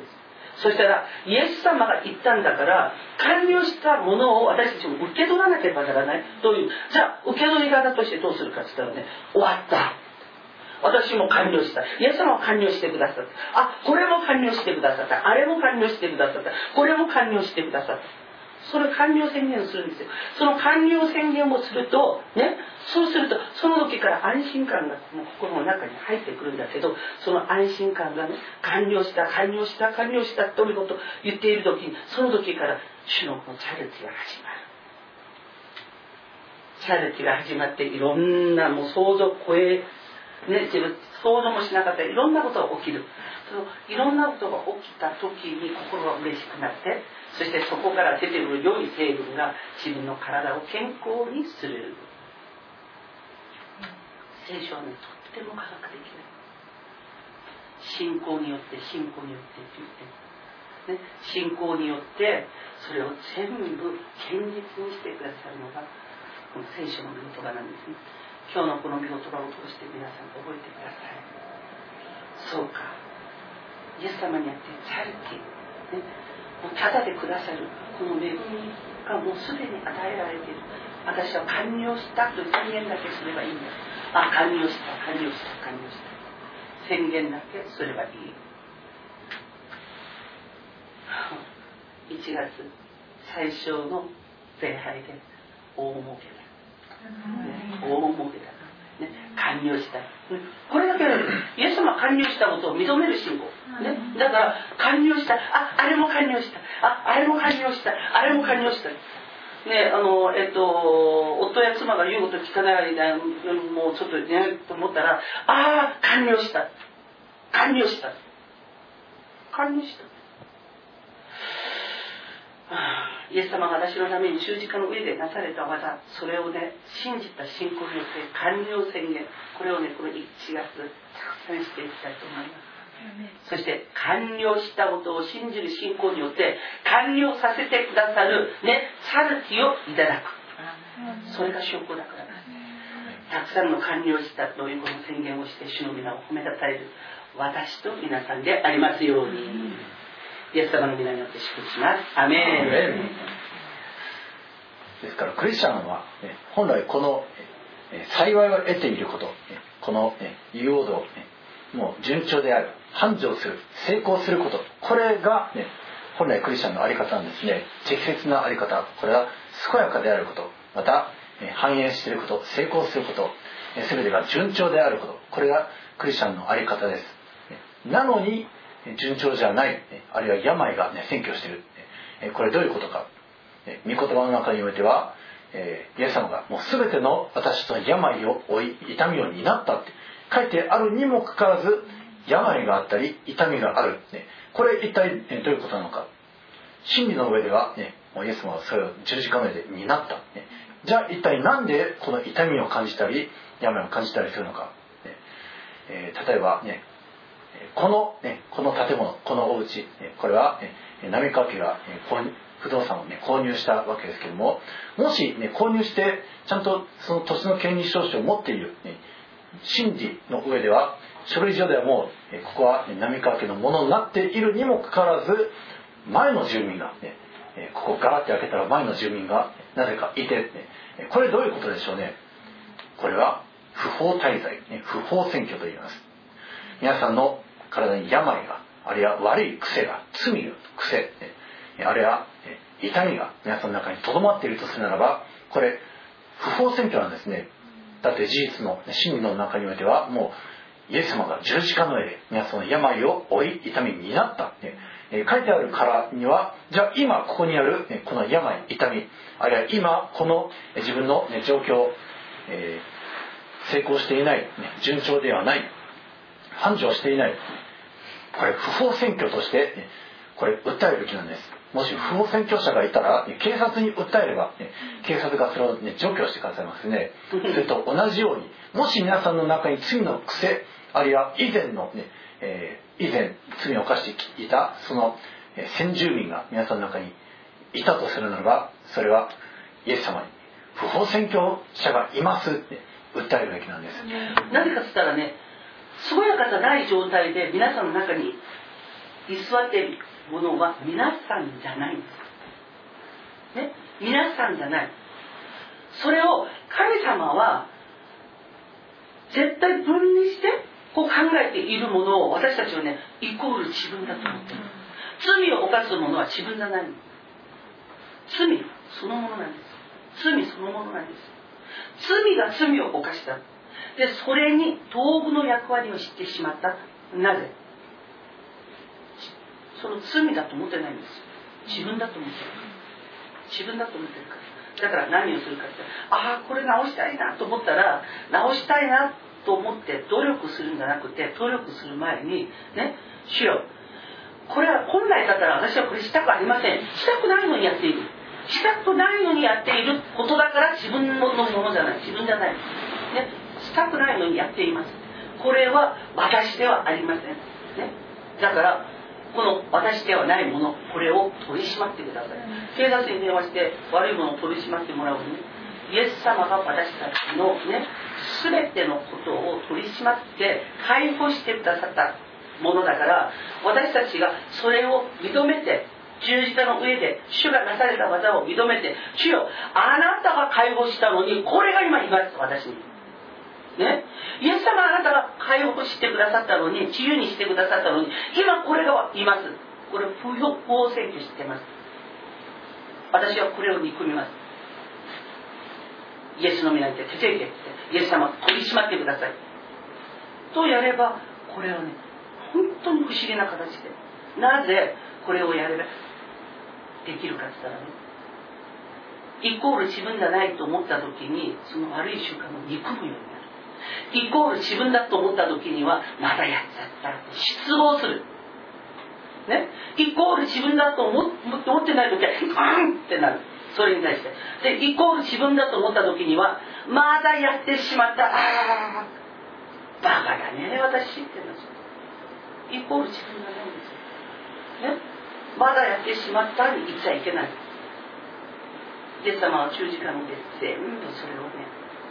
そしたらイエス様が言ったんだから、完了したものを私たちも受け取らなければならない。どういう、じゃあ受け取り方としてどうするかって言ったらね、終わった、私も完了した、イエス様も完了してくださった、あ、これも完了してくださった、あれも完了してくださった、これも完了してくださった、それを完了宣言をするんですよ。その完了宣言をするとね、そうするとその時から安心感がもう心の中に入ってくるんだけど、その安心感がね、完了した完了した完了したということを言っている時に、その時から主のこのチャリティーが始まる。チャリティーが始まって、いろんなもう想像を超えね、自分想像もしなかったいろんなことが起きる。そのいろんなことが起きた時に心が嬉しくなって、そしてそこから出てくる良い成分が自分の体を健康にする。聖書はね、とっても科学的な信仰によって信仰によってって言って、ね、信仰によってそれを全部現実にしてくださるのがこの聖書の御言葉なんですね。今日のこの御言葉を通して皆さん覚えてください。そうか、イエス様にあってチャリティー、ね、もうただでくださるこの恵みがもうすでに与えられている。私は完了したという宣言だけすればいいんだ。あ、完了した完了した完了した宣言だけすればいい。いちがつ最初の礼拝で大儲けだ、ね、大儲けだ、ね、完了した、ね、これだけはイエス様が完了したことを認める信仰、ね、だから完了した、あ、あれも完了した、あ、あれも完了した、あれも完了した、 ね、あの、えっと、夫や妻が言うこと聞かない間、もうちょっとね、と思ったら、ああ、完了した。完了した。完了した。イエス様が私のために十字架の上でなされた技、それをね、信じた信仰によって完了宣言、これをね、このいちがつたくさんしていきたいと思います。そして完了したことを信じる信仰によって完了させてくださるね、サルティをいただく。それが証拠だからです。たくさんの完了したというこの宣言をして主の皆を褒めたたえる私と皆さんでありますように。イエス様の皆によって祝福します。アメン。 ですからクリスチャンは、ね、本来この、え幸いを得ていること、ね、この、ね、有王道、ね、もう順調である、繁盛する、成功すること、これが、ね、本来クリスチャンの在り方なんですね。適切な在り方、これは健やかであること、また、ね、繁栄していること、成功すること、全てが順調であること、これがクリスチャンの在り方です。ね、なのに順調じゃない、あるいは病が、ね、占拠している。これどういうことか。御言葉の中においては、イエス様がもう全ての私の病を負い、痛みを担ったって書いてあるにもかかわらず、病があったり痛みがある。これ一体どういうことなのか。真理の上では、ね、もうイエス様はそれを十字架の上で担った。じゃあ一体なんでこの痛みを感じたり、病を感じたりするのか。えー、例えばね、この、ね、この建物、このお家、これは、ね、波川家が、ね、不動産を、ね、購入したわけですけども、もし、ね、購入してちゃんとその土地の権利証書を持っている、ね、真理の上では書類上ではもう、ね、ここは、ね、波川家のものになっているにもかかわらず、前の住民が、ね、ここガラッて開けたら前の住民がなぜかいて、ね、これどういうことでしょうね。これは不法滞在、ね、不法占拠と言います。皆さんの体に病が、あるいは悪い癖が、罪の癖、あるいは痛みが皆さんの中に留まっているとするならば、これ不法占拠なんですね。だって事実の真理の中においては、もうイエス様が十字架の上で皆さんの病を負い、痛みになったって、えー、書いてあるからには、じゃあ今ここにある、ね、この病、痛み、あるいは今この自分の、ね、状況、えー、成功していない、ね、順調ではない、繁盛していない、これ不法占拠として、ね、これ訴えるべきなんです。もし不法占拠者がいたら、ね、警察に訴えれば、ね、警察がそれを、ね、除去してくださいますね。それと同じように、もし皆さんの中に罪の癖、あるいは以前の、ねえー、以前罪を犯していたその、えー、先住民が皆さんの中にいたとするならば、それはイエス様に不法占拠者がいますって訴えるべきなんです。 なぜかつったらね、健やかさない状態で皆さんの中に居座っているものは皆さんじゃないんです、ね、皆さんじゃない。それを神様は絶対分離してこう考えているものを、私たちはね、イコール自分だと思っている。罪を犯すものは自分じゃない。罪そのものなんです。罪そのものなんです。罪が罪を犯した。で、それに道具の役割を知ってしまった。なぜ？その罪だと思ってないんです。自分だと思ってる。自分だと思ってるから。だから何をするかって、ああこれ直したいなと思ったら、直したいなと思って努力するんじゃなくて、努力する前にね、主よ、これは本来だったら私はこれしたくありません。したくないのにやっている。したくないのにやっていることだから自分のものじゃない。自分じゃない。ね、したくないのにやっています。これは私ではありません。ね、だからこの私ではないもの、これを取り締まってください。警察に電話して悪いものを取り締まってもらうのに、イエス様が私たちのね、全てのことを取り締まって解放してくださったものだから、私たちがそれを認めて、十字架の上で主がなされた技を認めて、主よ、あなたが解放したのにこれが今います、私にね、イエス様あなたが解放してくださったのに、自由にしてくださったのに、今これがいます。これ不法占拠してます。私はこれを憎みます。イエスの皆にて手伝いて、イエス様取り締まってくださいとやれば、これはね、本当に不思議な形で、なぜこれをやればできるかって言ったらね、 イコール自分じゃないと思った時にその悪い習慣を憎むようになる。イコール自分だと思った時にはまだやっちゃったって失望する、ね、イコール自分だと思ってない時はうんってなる。それに対してでイコール自分だと思った時にはまだやってしまった、ああバカだね私ってなる。イコール自分がないんですよ、ね、まだやってしまったに言っちゃいけない。イエス様は十字架の上で全部それをね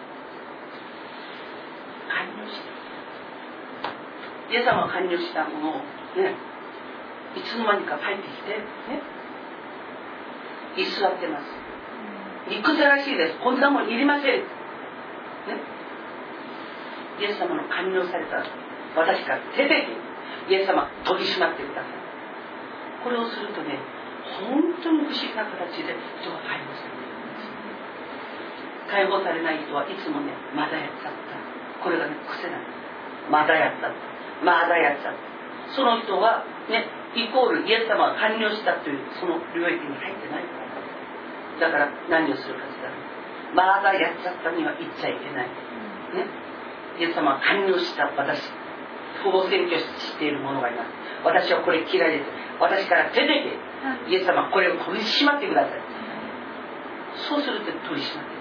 完了して、イエス様が完了したものをねいつの間にか帰ってきてね居座ってます。憎たらしいです。こんなもんいりません、ね、イエス様の完了された私から出てきてイエス様取り締まってください。これをするとね本当に不思議な形で人が解放されているんです。解放されない人はいつもねまだやっちゃった、これがね癖なんです。まだやったまだやっちゃった。その人はねイコールイエス様が完了したというその領域に入ってないから。だから何をするかって言ったらまだやっちゃったには言っちゃいけない、ね、イエス様は完了した私不法占拠している者がいます。私はこれ嫌いです。私から出てけ、イエス様これを取り締まってください。そうすると取り締まって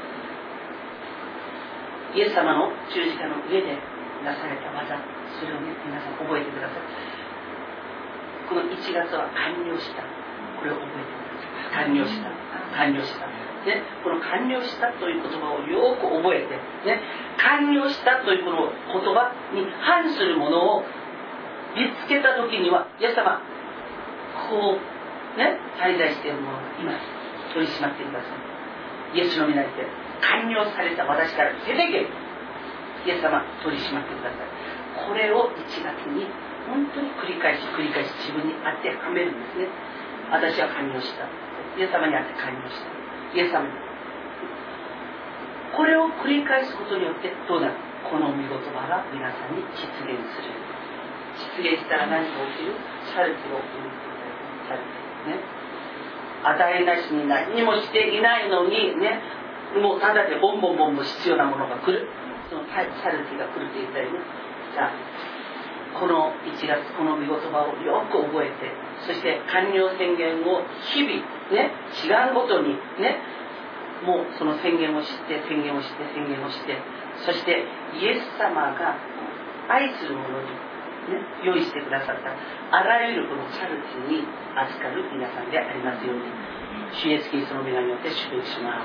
ください。イエス様の十字架の上でなされた技、それをね皆さん覚えてください。このいちがつは完了した、これを覚えてください。完了した完了した、ね、この完了したという言葉をよく覚えて、ね、完了したというこの言葉に反するものを見つけた時にはイエス様こうね滞在しているものがいます。取り締まってください。イエスの御名にて完了された私から出てけ、イエス様取り締まってください。これをいちがつに本当に繰り返し繰り返し自分に当てはめるんですね。私は完了した、イエス様にあって完了した、イエス様にこれを繰り返すことによってどうなる、この御言葉が皆さんに実現する。実現したら何が起きる、シャルティが起きる。シャルティね、与えなしに何にもしていないのにね、もうただでボンボンボンボン必要なものが来る、そのシャルティが来ると言ったよね。じゃあこのいちがつこの御言葉をよく覚えて、そして完了宣言を日々ね違うごとにねもうその宣言をして宣言をして宣言をして、そしてイエス様が愛する者に、ね、用意してくださったあらゆるこのチャルティに預かる皆さんでありますように、主イエスキリストの皆によって祝福します。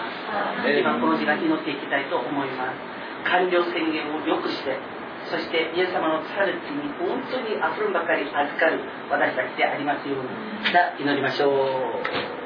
今この時間祈っていきたいと思います。完了宣言をよくして、そしてイエス様のチャルティに本当にあふれんばかり預かる私たちでありますように。じゃあ祈りましょう。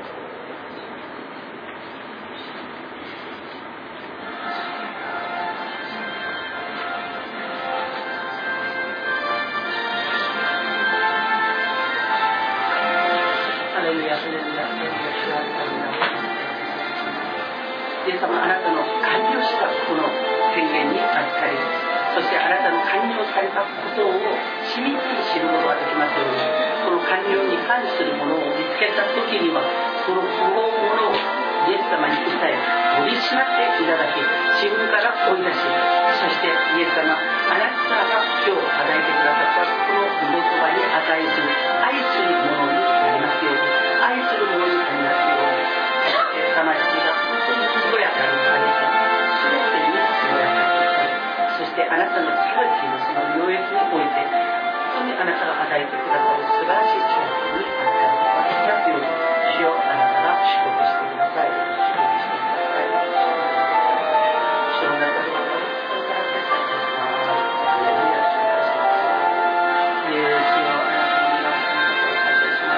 イエス様、あなたの完了したこの宣言に預かり、そしてあなたの完了されたことを緻密に知ることができますように、この完了に関するものを見つけた時には、その不法者をイエス様に訴え取り締まっていただき、自分から追い出し、そしてイエス様、あなたが今日与えてくださったこの御言葉に値する愛するものになりますように、愛するものになりますように、そして魂が本当に健やかにされて、全てに健やかに、そしてあなたのチャリティのその領域において、本当にあなたが与えてくださる素晴らしいチャリティに預かっていますように、主よ、あなたが祝福してください。祝福してください。主の中では何とか感謝します。ハレルヤ、主を感謝します。イエスよ、あなたの皆さんを感謝します。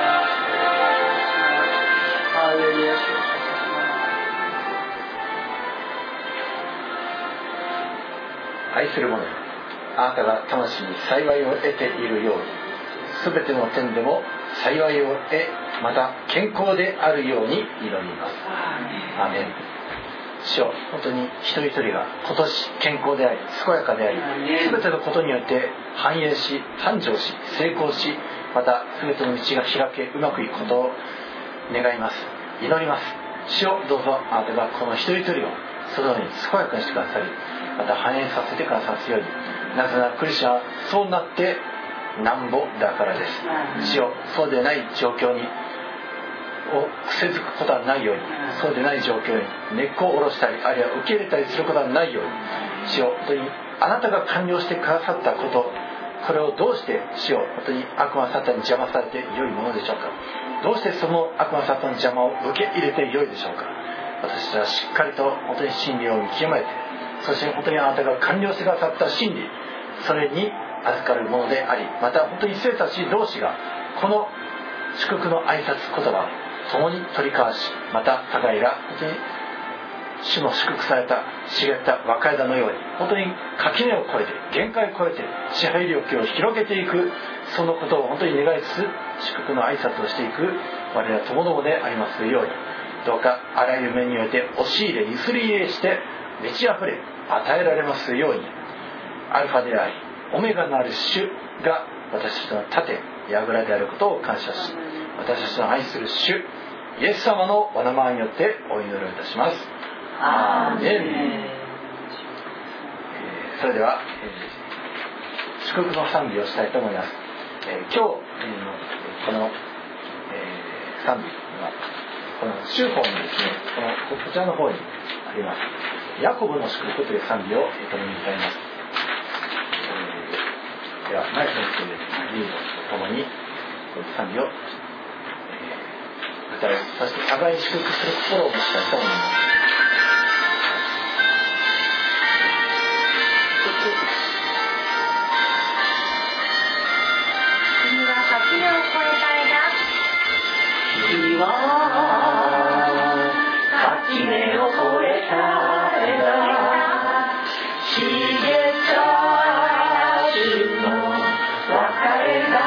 ハレルヤ、主を感謝します。 愛する者よ、あなたが魂に幸いを得ているように、すべての点でも幸いを得、また健康であるように祈ります。アーメン。主よ、本当に一人一人が今年健康であり健やかであり、すべてのことによって繁栄し繁盛し成功し、またすべての道が開けうまくいくことを願います。祈ります。 主よどうぞあなたがこの一人一人をそのように健やかにしてくださり、また繁栄させてくださるように、なぜならクリスチャンはそうなってなんぼだからです。主よそうでない状況にを癖づくことはないように、そうでない状況に根っこを下ろしたり、あるいは受け入れたりすることはないように、主よ本当にあなたが完了してくださったこと、これをどうして主よ本当に悪魔サタンに邪魔されて良いものでしょうか。どうしてその悪魔サタンの邪魔を受け入れて良いでしょうか。私たちはしっかりと本当に真理を見極めて、そして本当にあなたが完了してくださった真理、それに預かるものであり、また本当に生徒たち同士がこの祝福の挨拶言葉を共に取り交わし、また互いが本当に主の祝福された茂った若枝のように、本当に垣根を越えて限界を越えて支配領域を広げていく、そのことを本当に願いつつ祝福の挨拶をしていく我らともどもでありますように、どうかあらゆる面において押し入れゆすり入れして満ち溢れ与えられますように、アルファでありオメガのある主が私たちの盾櫓であることを感謝し、私たちの愛する主イエス様のお名前によってお祈りをいたします。アーメン。えー、それでは、えー、祝福の賛美をしたいと思います。えー、今日、えー、この、えー、賛美はこの週報のですね、このこちらの方にありますヤコブの祝福という賛美を共に歌います。えー、では前先生リードとともにこの賛美を、えー、歌い、そして互いに祝福する心を持ちたいと思います。 君は垣根を越えた枝、茂った主の若枝、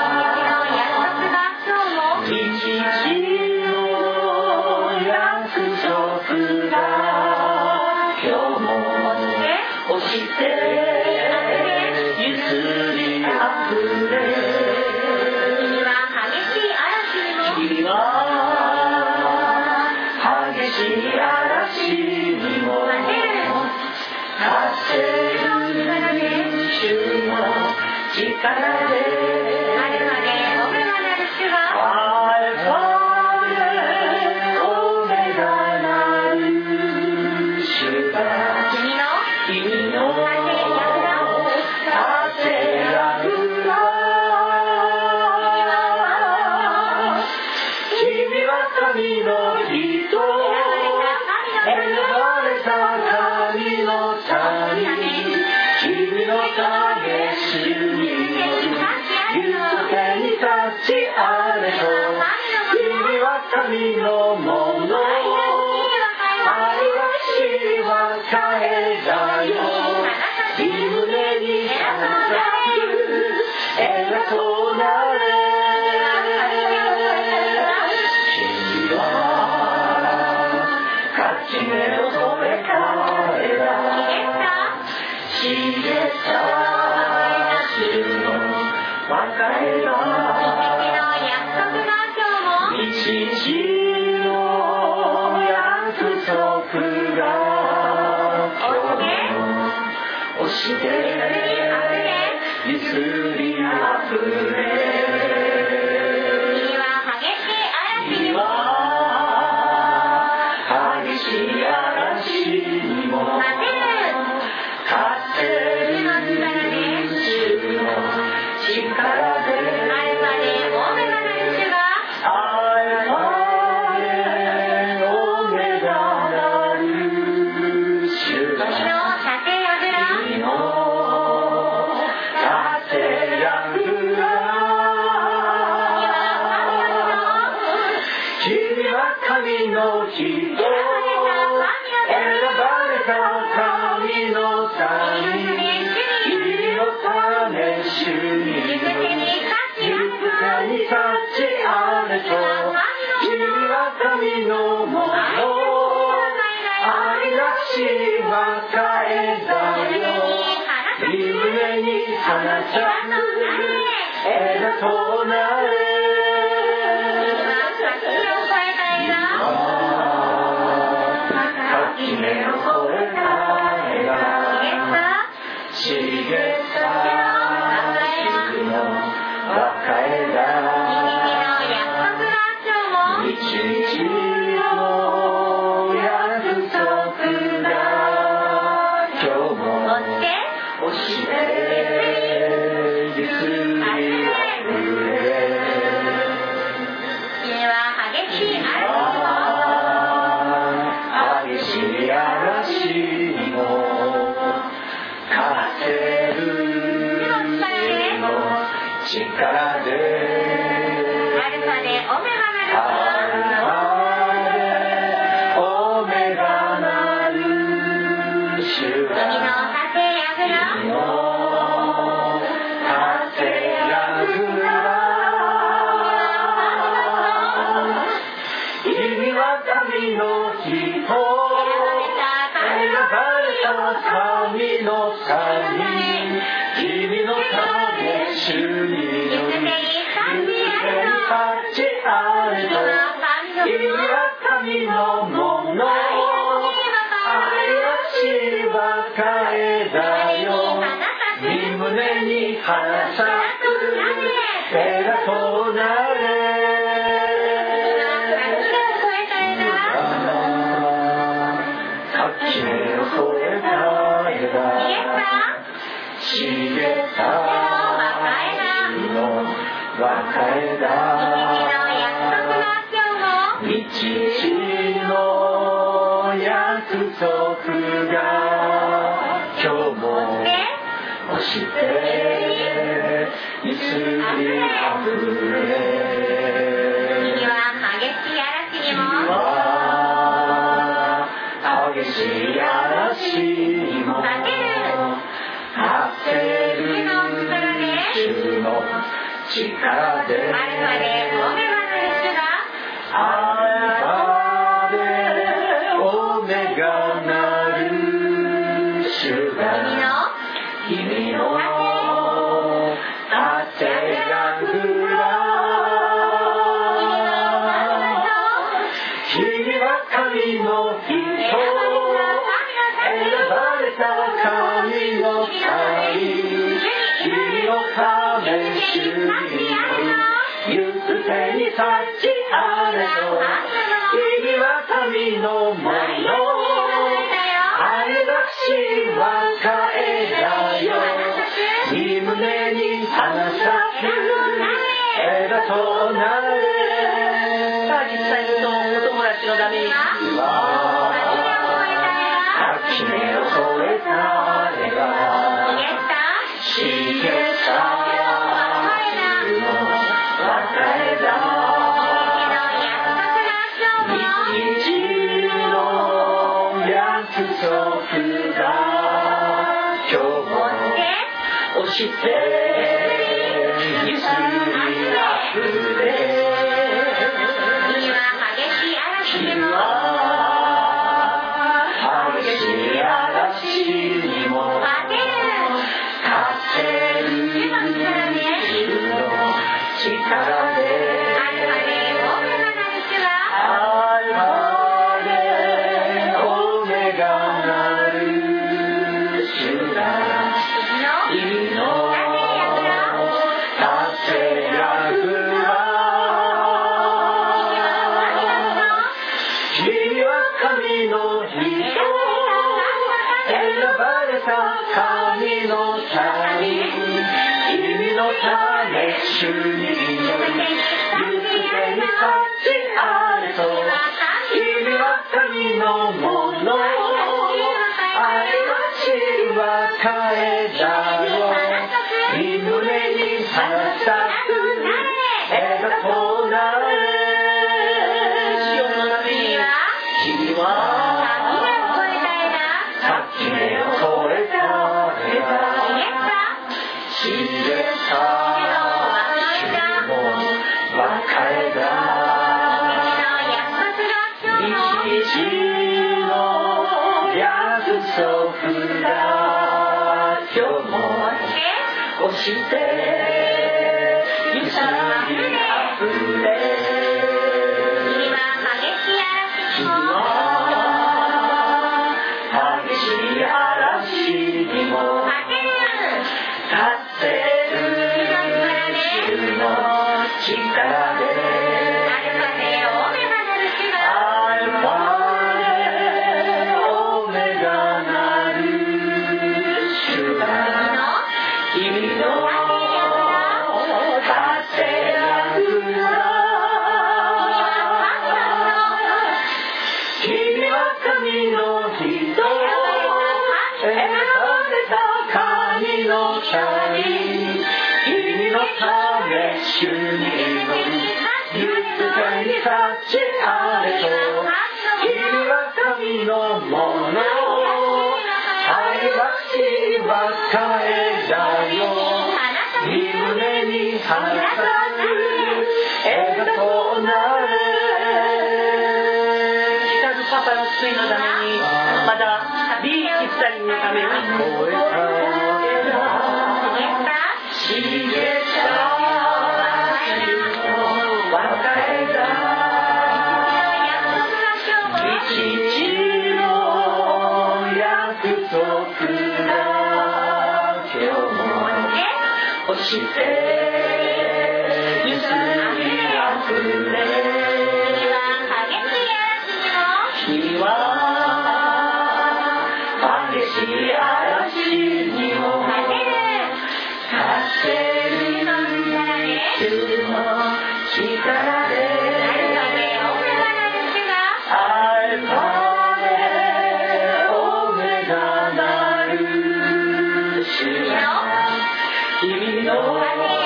一時の約束が今日も押してゆすりあふれ、君は激しい嵐にも立てる主の力で、アルファでオメガなる主が、アルファでオメガなる主が、君の君の立てやぐら、神の人、選ばれた神の民、君のため主に豊かに立ちあれと、君は神のもの、愛らしい若枝よ、身胸に咲く枝となれ、垣根を越えた枝、茂った主の若枝、一時の約束が今日も押してゆすりあふれ、君は激しい嵐にも勝てる主の力で、アルファでオメガなる主が、アルファでオメガなる主が、君の盾櫓、君の盾櫓、君は神の人、選ばれた神の民、君のため主に豊かに立ちあれと、君は神のもの、愛らしい若枝よ、身胸に花咲く枝となれ、 激しい嵐激しい嵐にも勝てる力でアルファでオメガなるアルファでオメガなる主君のが果てやぐら君の果てやぐら君は神の人選ばれた神の神君のため主により立ちあると君は神のもの愛はしばかえだよ身胸に花咲く枝となれ垣根を越えた枝茂った海の若枝道の約束が今日も押していつにあふれ君は激しい嵐にも激しい嵐にも勝てる勝てる主の力でアルファでオメガなる主がアルファでオメガなる主が君の立やぐら君は神の人選ばれた神の神君のため主に行く手に立ちあれと君は神のもの愛がしばかえだよ身胸に花咲く枝となれさあ実際にそのお友達のために垣根を越えた枝茂った若枝道の約束が今日も押してゆすりあふれ君は激しい嵐でも激しい嵐にも勝てる勝てる主の力でアルファでオメガなる主がアルファでオメガなる主が君の立てやぐら君は神の人選ばれた神の民君のため主により行く手に立ちあれと君は神のもの愛のしばかえだよ身胸に花咲く枝となれ君は垣根を越えた枝茂った主の若枝道の約束が今日も押してゆすりあふれ君は激しい嵐にも激しい嵐にも勝てる立てる主の力でアルファでオメガなる主がアルファでオメガなる主が君の立てやぐた神の光、君のため主に祈る、豊かに立ちあれと、君は神のもの、愛はしばかえだよ、身胸に放たず枝となれ。光るパパの救いのために、またリー・キスタリンのために声が茂った若枝、父の約束だ、今日も押してゆすりあふれ、君は激しい嵐にも立てる主の力で、アルファでオメガなる主が君の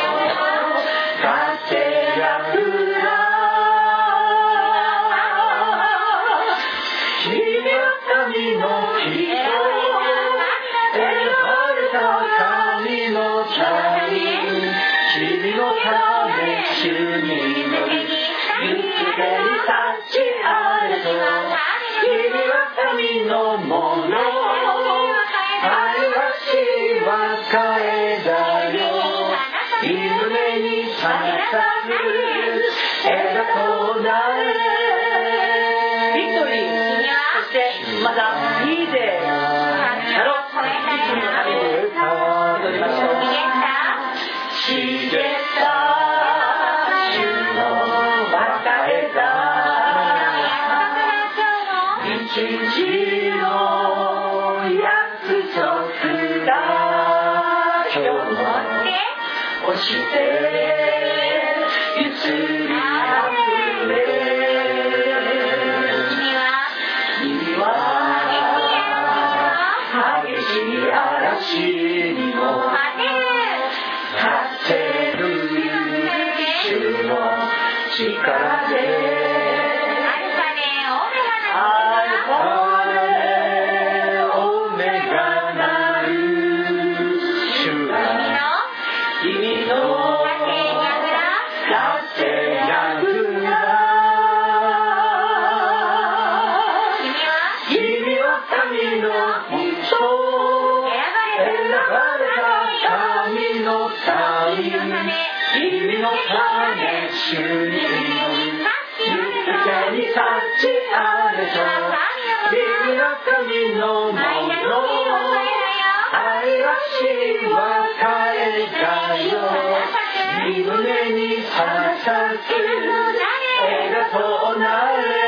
活躍だ、君は神の人、選ばれた神の民、君のため主に祈る、ゆっくり立ちあれと、君は神のもの、愛はしばかえだよ、身胸に放たず枝となれ。ビクトリー、そしてまだいいでシャロットのために祈りましょう。茂った主の若枝、一日の約束だ、今日も押してゆすりあふれ、君は激しい嵐にも立てる主の力で、アルファでオメガなる主が君の立役だ、君は神の人、選ばれた神の民、君のため主に祈る、豊かに立ちあれと、君は神のもの、愛はしばかえだよ、身胸に放たず枝となれ。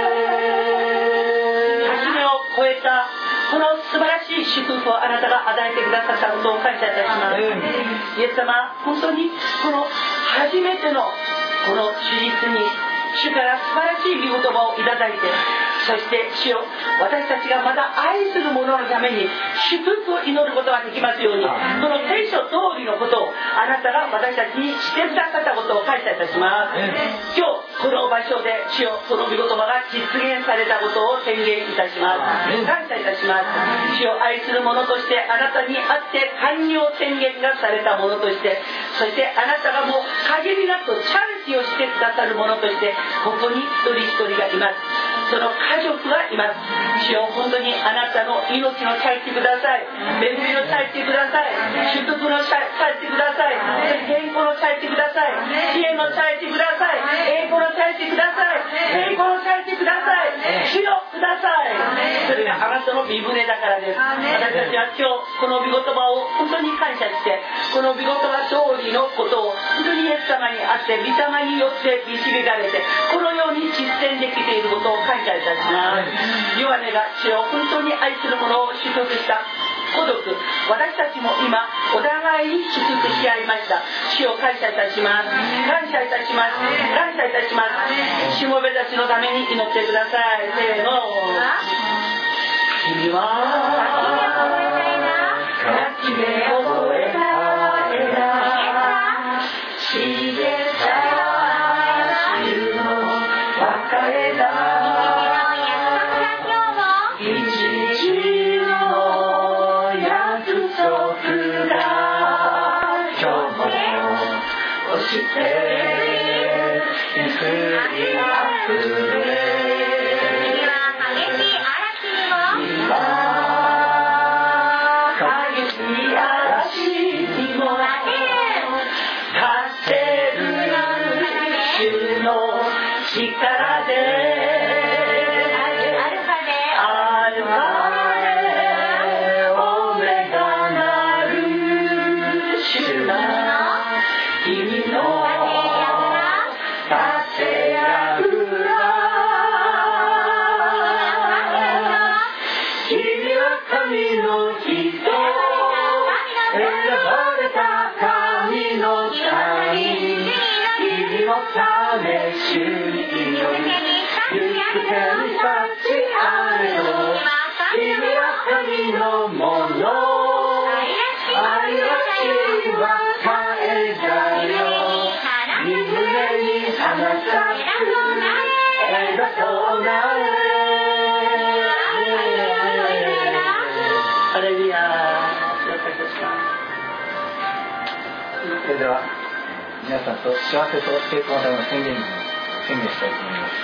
初めを超えたこの素晴らしい祝福をあなたが与えてくださったことを感謝いたします。イエス様、本当にこの初めてのこの手術に主から素晴らしい御言葉をいただいて、そして主よ、私たちがまだ愛する者のために祝福を祈ることができますように、この聖書通りのことをあなたが私たちにしてくださったことを感謝いたします。今日この場所で主よ、この御言葉が実現されたことを宣言いたします。感謝いたします。主を愛する者としてあなたにあって寛容宣言がされた者として、そしてあなたがもう限りなくチャリティをしてくださる者として、ここに一人一人がいます。その家族がいます。主よ、本当にあなたの命のチャリティください、恵みのチャリティください、祝福のチャリティください、健康のチャリティください、知恵のチャリティください、栄光のチャリティください、栄光のチャリティください、主よください。それがあなたの身胸だからです。私たちは今日この御言葉を本当に感謝して、この御言葉通りのことを本当にイエス様にあって御霊によって導かれて、このように実践できていることを感謝いたします。ヨハネが主を本当に愛する者を祝福した孤独、私たちも今お互いに祝福し合いました。主を感謝いたします。感謝いたします。感謝いたします。しもべたちのために祈ってください。せーの。君は神で覚えた枝茂った冬の若枝一時の約束が今日も押してゆすりあふれ力でアルファでオメガなる主が君の立て役だ君は神の人選ばれた神の民君のため主に祈りゆく手に立ちあれよ君は神のもの愛らしい若枝よ身胸に花咲く枝となれハレルヤそれでは皆さんと幸せと成功のための宣言を宣言したいと思います。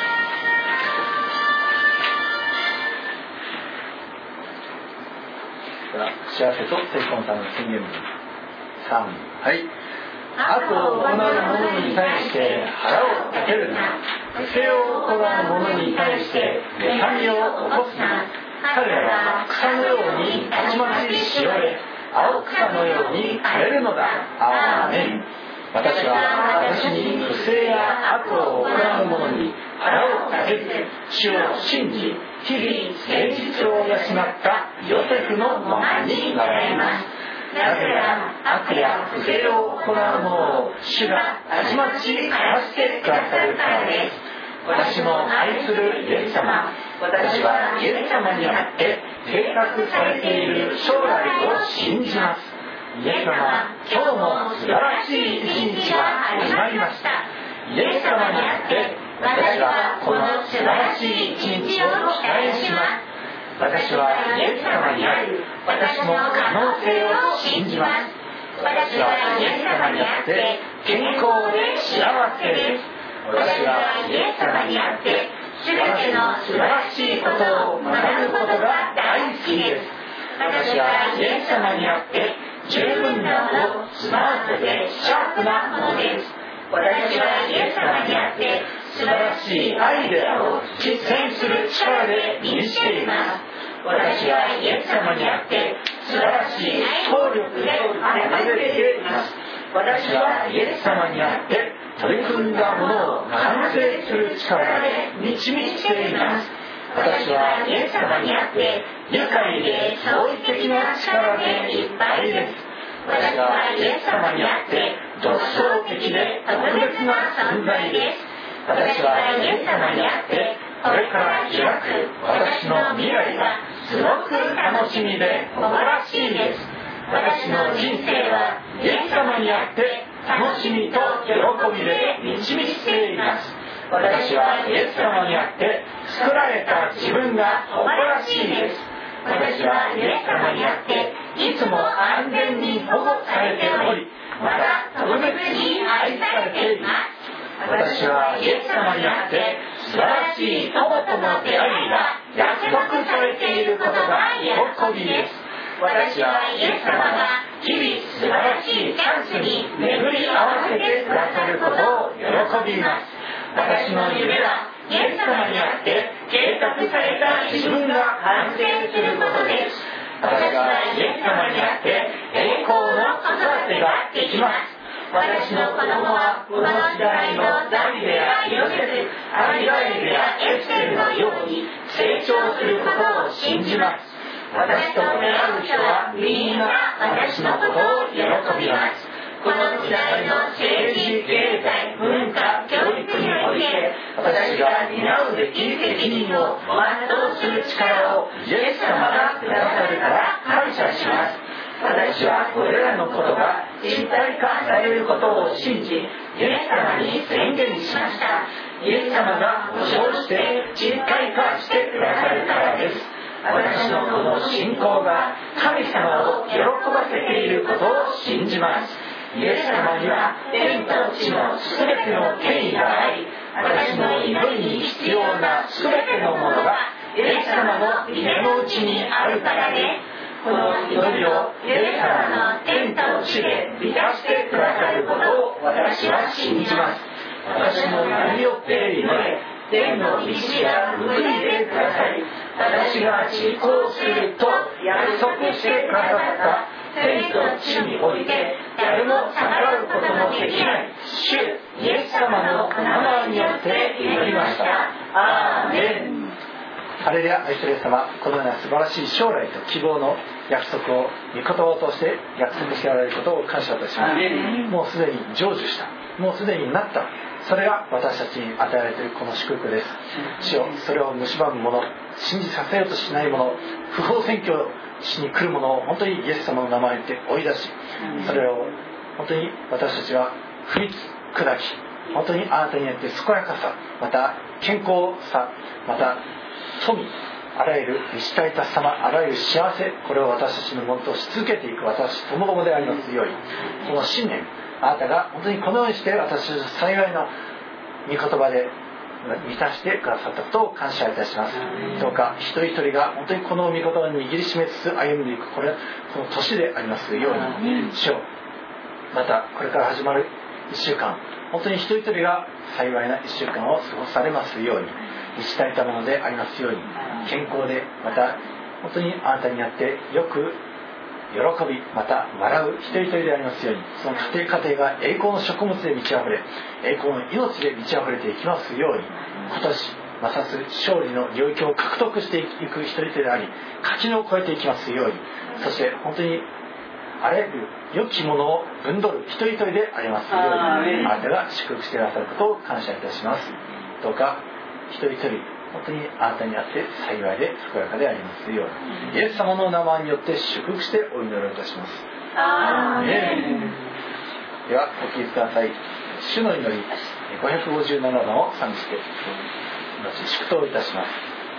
では幸せと成功のための宣言文さん、はい。悪を行う者に対して腹を立てるな。不正を行う者に対して妬みを起こすな。彼らは草のようにたちまちしおれ、青草のように枯れるのだ。アーメン。私は私に不正や悪を行う者に腹を立てて主を信じ日々誠実を養ったヨセフのままになります。なぜなら悪や不正を行う者を主がたちまち枯らしてくださるからです。私の愛するイエス様、私はイエス様にあって計画されている将来を信じます。イエス様、今日も素晴らしい一日が始まりました。イエス様にあって私はこの素晴らしい一日を期待します。私はイエス様にある私の可能性を信じます。私はイエス様にあって健康で幸せです。私はイエス様にあって全ての素晴らしいことを学ぶことが大好きです。私はイエス様にあって十分なほどスマートでシャープなものです。私はイエス様にあって素晴らしいアイデアを実践する力で満ちています。私はイエス様にあって素晴らしい効力で溢れています。私はイエス様にあって取り組んだものを完成する力で満ち満ちています。私はイエス様にあって愉快で驚異的な力でいっぱいです。私はイエス様にあって独創的で特別な存在です。私はイエス様にあってこれから開く私の未来がすごく楽しみで誇らしいです。私の人生はイエス様にあって楽しみと喜びで満ち満ちています。私はイエス様にあって作られた自分が誇らしいです。私はイエス様にあっていつも安全に保護されており、また特別に愛されています。私はイエス様にあって素晴らしい友との出会いが約束されていることが喜びです。私はイエス様が日々素晴らしいチャンスに巡り合わせてくださることを喜びます。私の夢はイエス様にあって計画された自分が完成することです。私はイエス様にあって栄光の子育てができます。私の子供はこの時代のダビデやヨセフ、アビガイルやエステルのように成長することを信じます。私と出会う人はみんな私のことを喜びます。この時代の政治、経済、文化、教育において私が担うべき責任を全うする力をイエス様がくださるから感謝します。 私はこれらのことが実体化されることを信じ、イエス様に宣言しました。イエス様が保証して実体化してくださるからです。私のこの信仰が神様を喜ばせていることを信じます。イエス様には天と地のすべての権威があり、私の祈りに必要なすべてのものがイエス様の胸の内にあるからで、この祈りをイエス様の天と地で満たしてくださることを私は信じます。私の名によって祈れ、天の意志が報いてくださり、私が実行すると約束してくださった天と地において誰も逆らうことのできない主イエス様のお名前によって祈りました。アーメン。 ハレルヤ。愛するイエス様、このような素晴らしい将来と希望の約束を御言葉を通して約束しておられることを感謝いたします。もうすでに成就した、もうすでになった、それが私たちに与えられているこの祝福です。主よ、それを蝕む者、信じさせようとしない者、不法占拠しに来る者を本当にイエス様の名前にて追い出し、それを本当に私たちは振り砕き、本当にあなたによって健やかさ、また健康さ、また富、あらゆる満ち足りたさま、あらゆる幸せ、これを私たちのものとし続けていく私ともどもでありますように、この信念、あなたが本当にこのようにして私たちの幸いの御言葉で満たしてくださったことを感謝いたします。どうか一人一人が本当にこの御言葉に握りしめつつ歩んでいくこれこの年でありますように、主よ、またこれから始まるいっしゅうかん、本当に一人一人が幸いないっしゅうかんを過ごされますように、満ち足りたものでありますように、健康で、また本当にあなたにあってよく喜び、また笑う一人一人でありますように、その家庭家庭が栄光の食物で満ち溢れ、栄光の命で満ち溢れていきますように、今年ますます勝利の領域を獲得していく一人一人であり、垣根を越えていきますように、そして本当にあらゆる良きものを分取る一人一人でありますように、あなたが祝福してくださることを感謝いたします。どうか一人一人本当にあなたにあって幸いで健やかでありますように、イエス様の名前によって祝福してお祈りをいたします。 アーメン。ではお聞きください。主の祈りごひゃくごじゅうななばんを賛美して後祝祷いたします。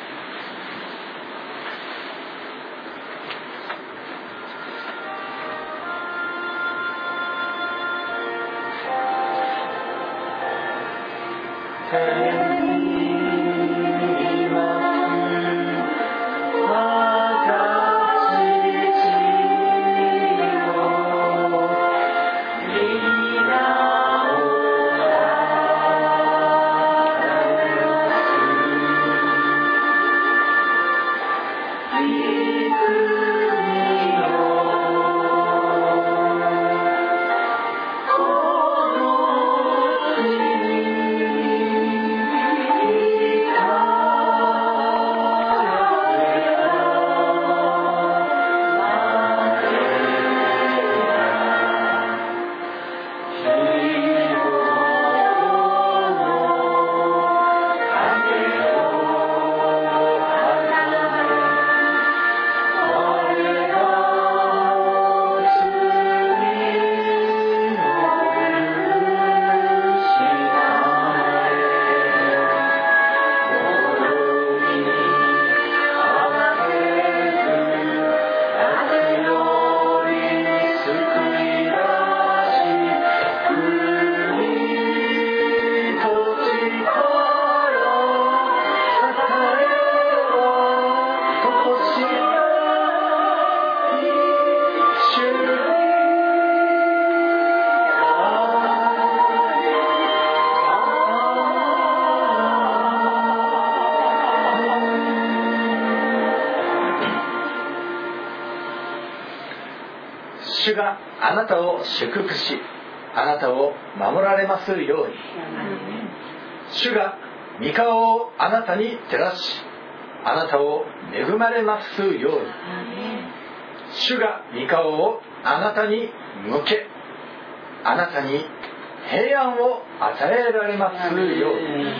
主があなたを祝福し、あなたを守られますように。主が御顔をあなたに照らし、あなたを恵まれますように。主が御顔をあなたに向け、あなたに平安を与えられますように。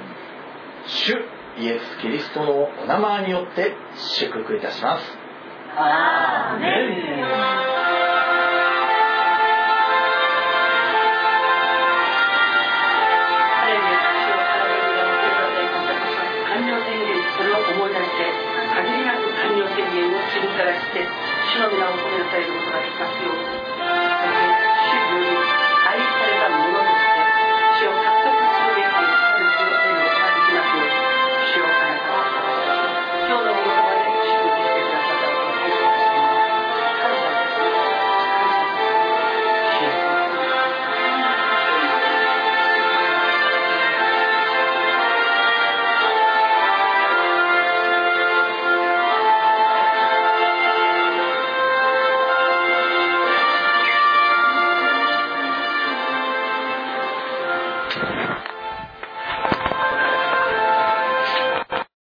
主イエス・キリストのお名前によって祝福いたします。 アーメン。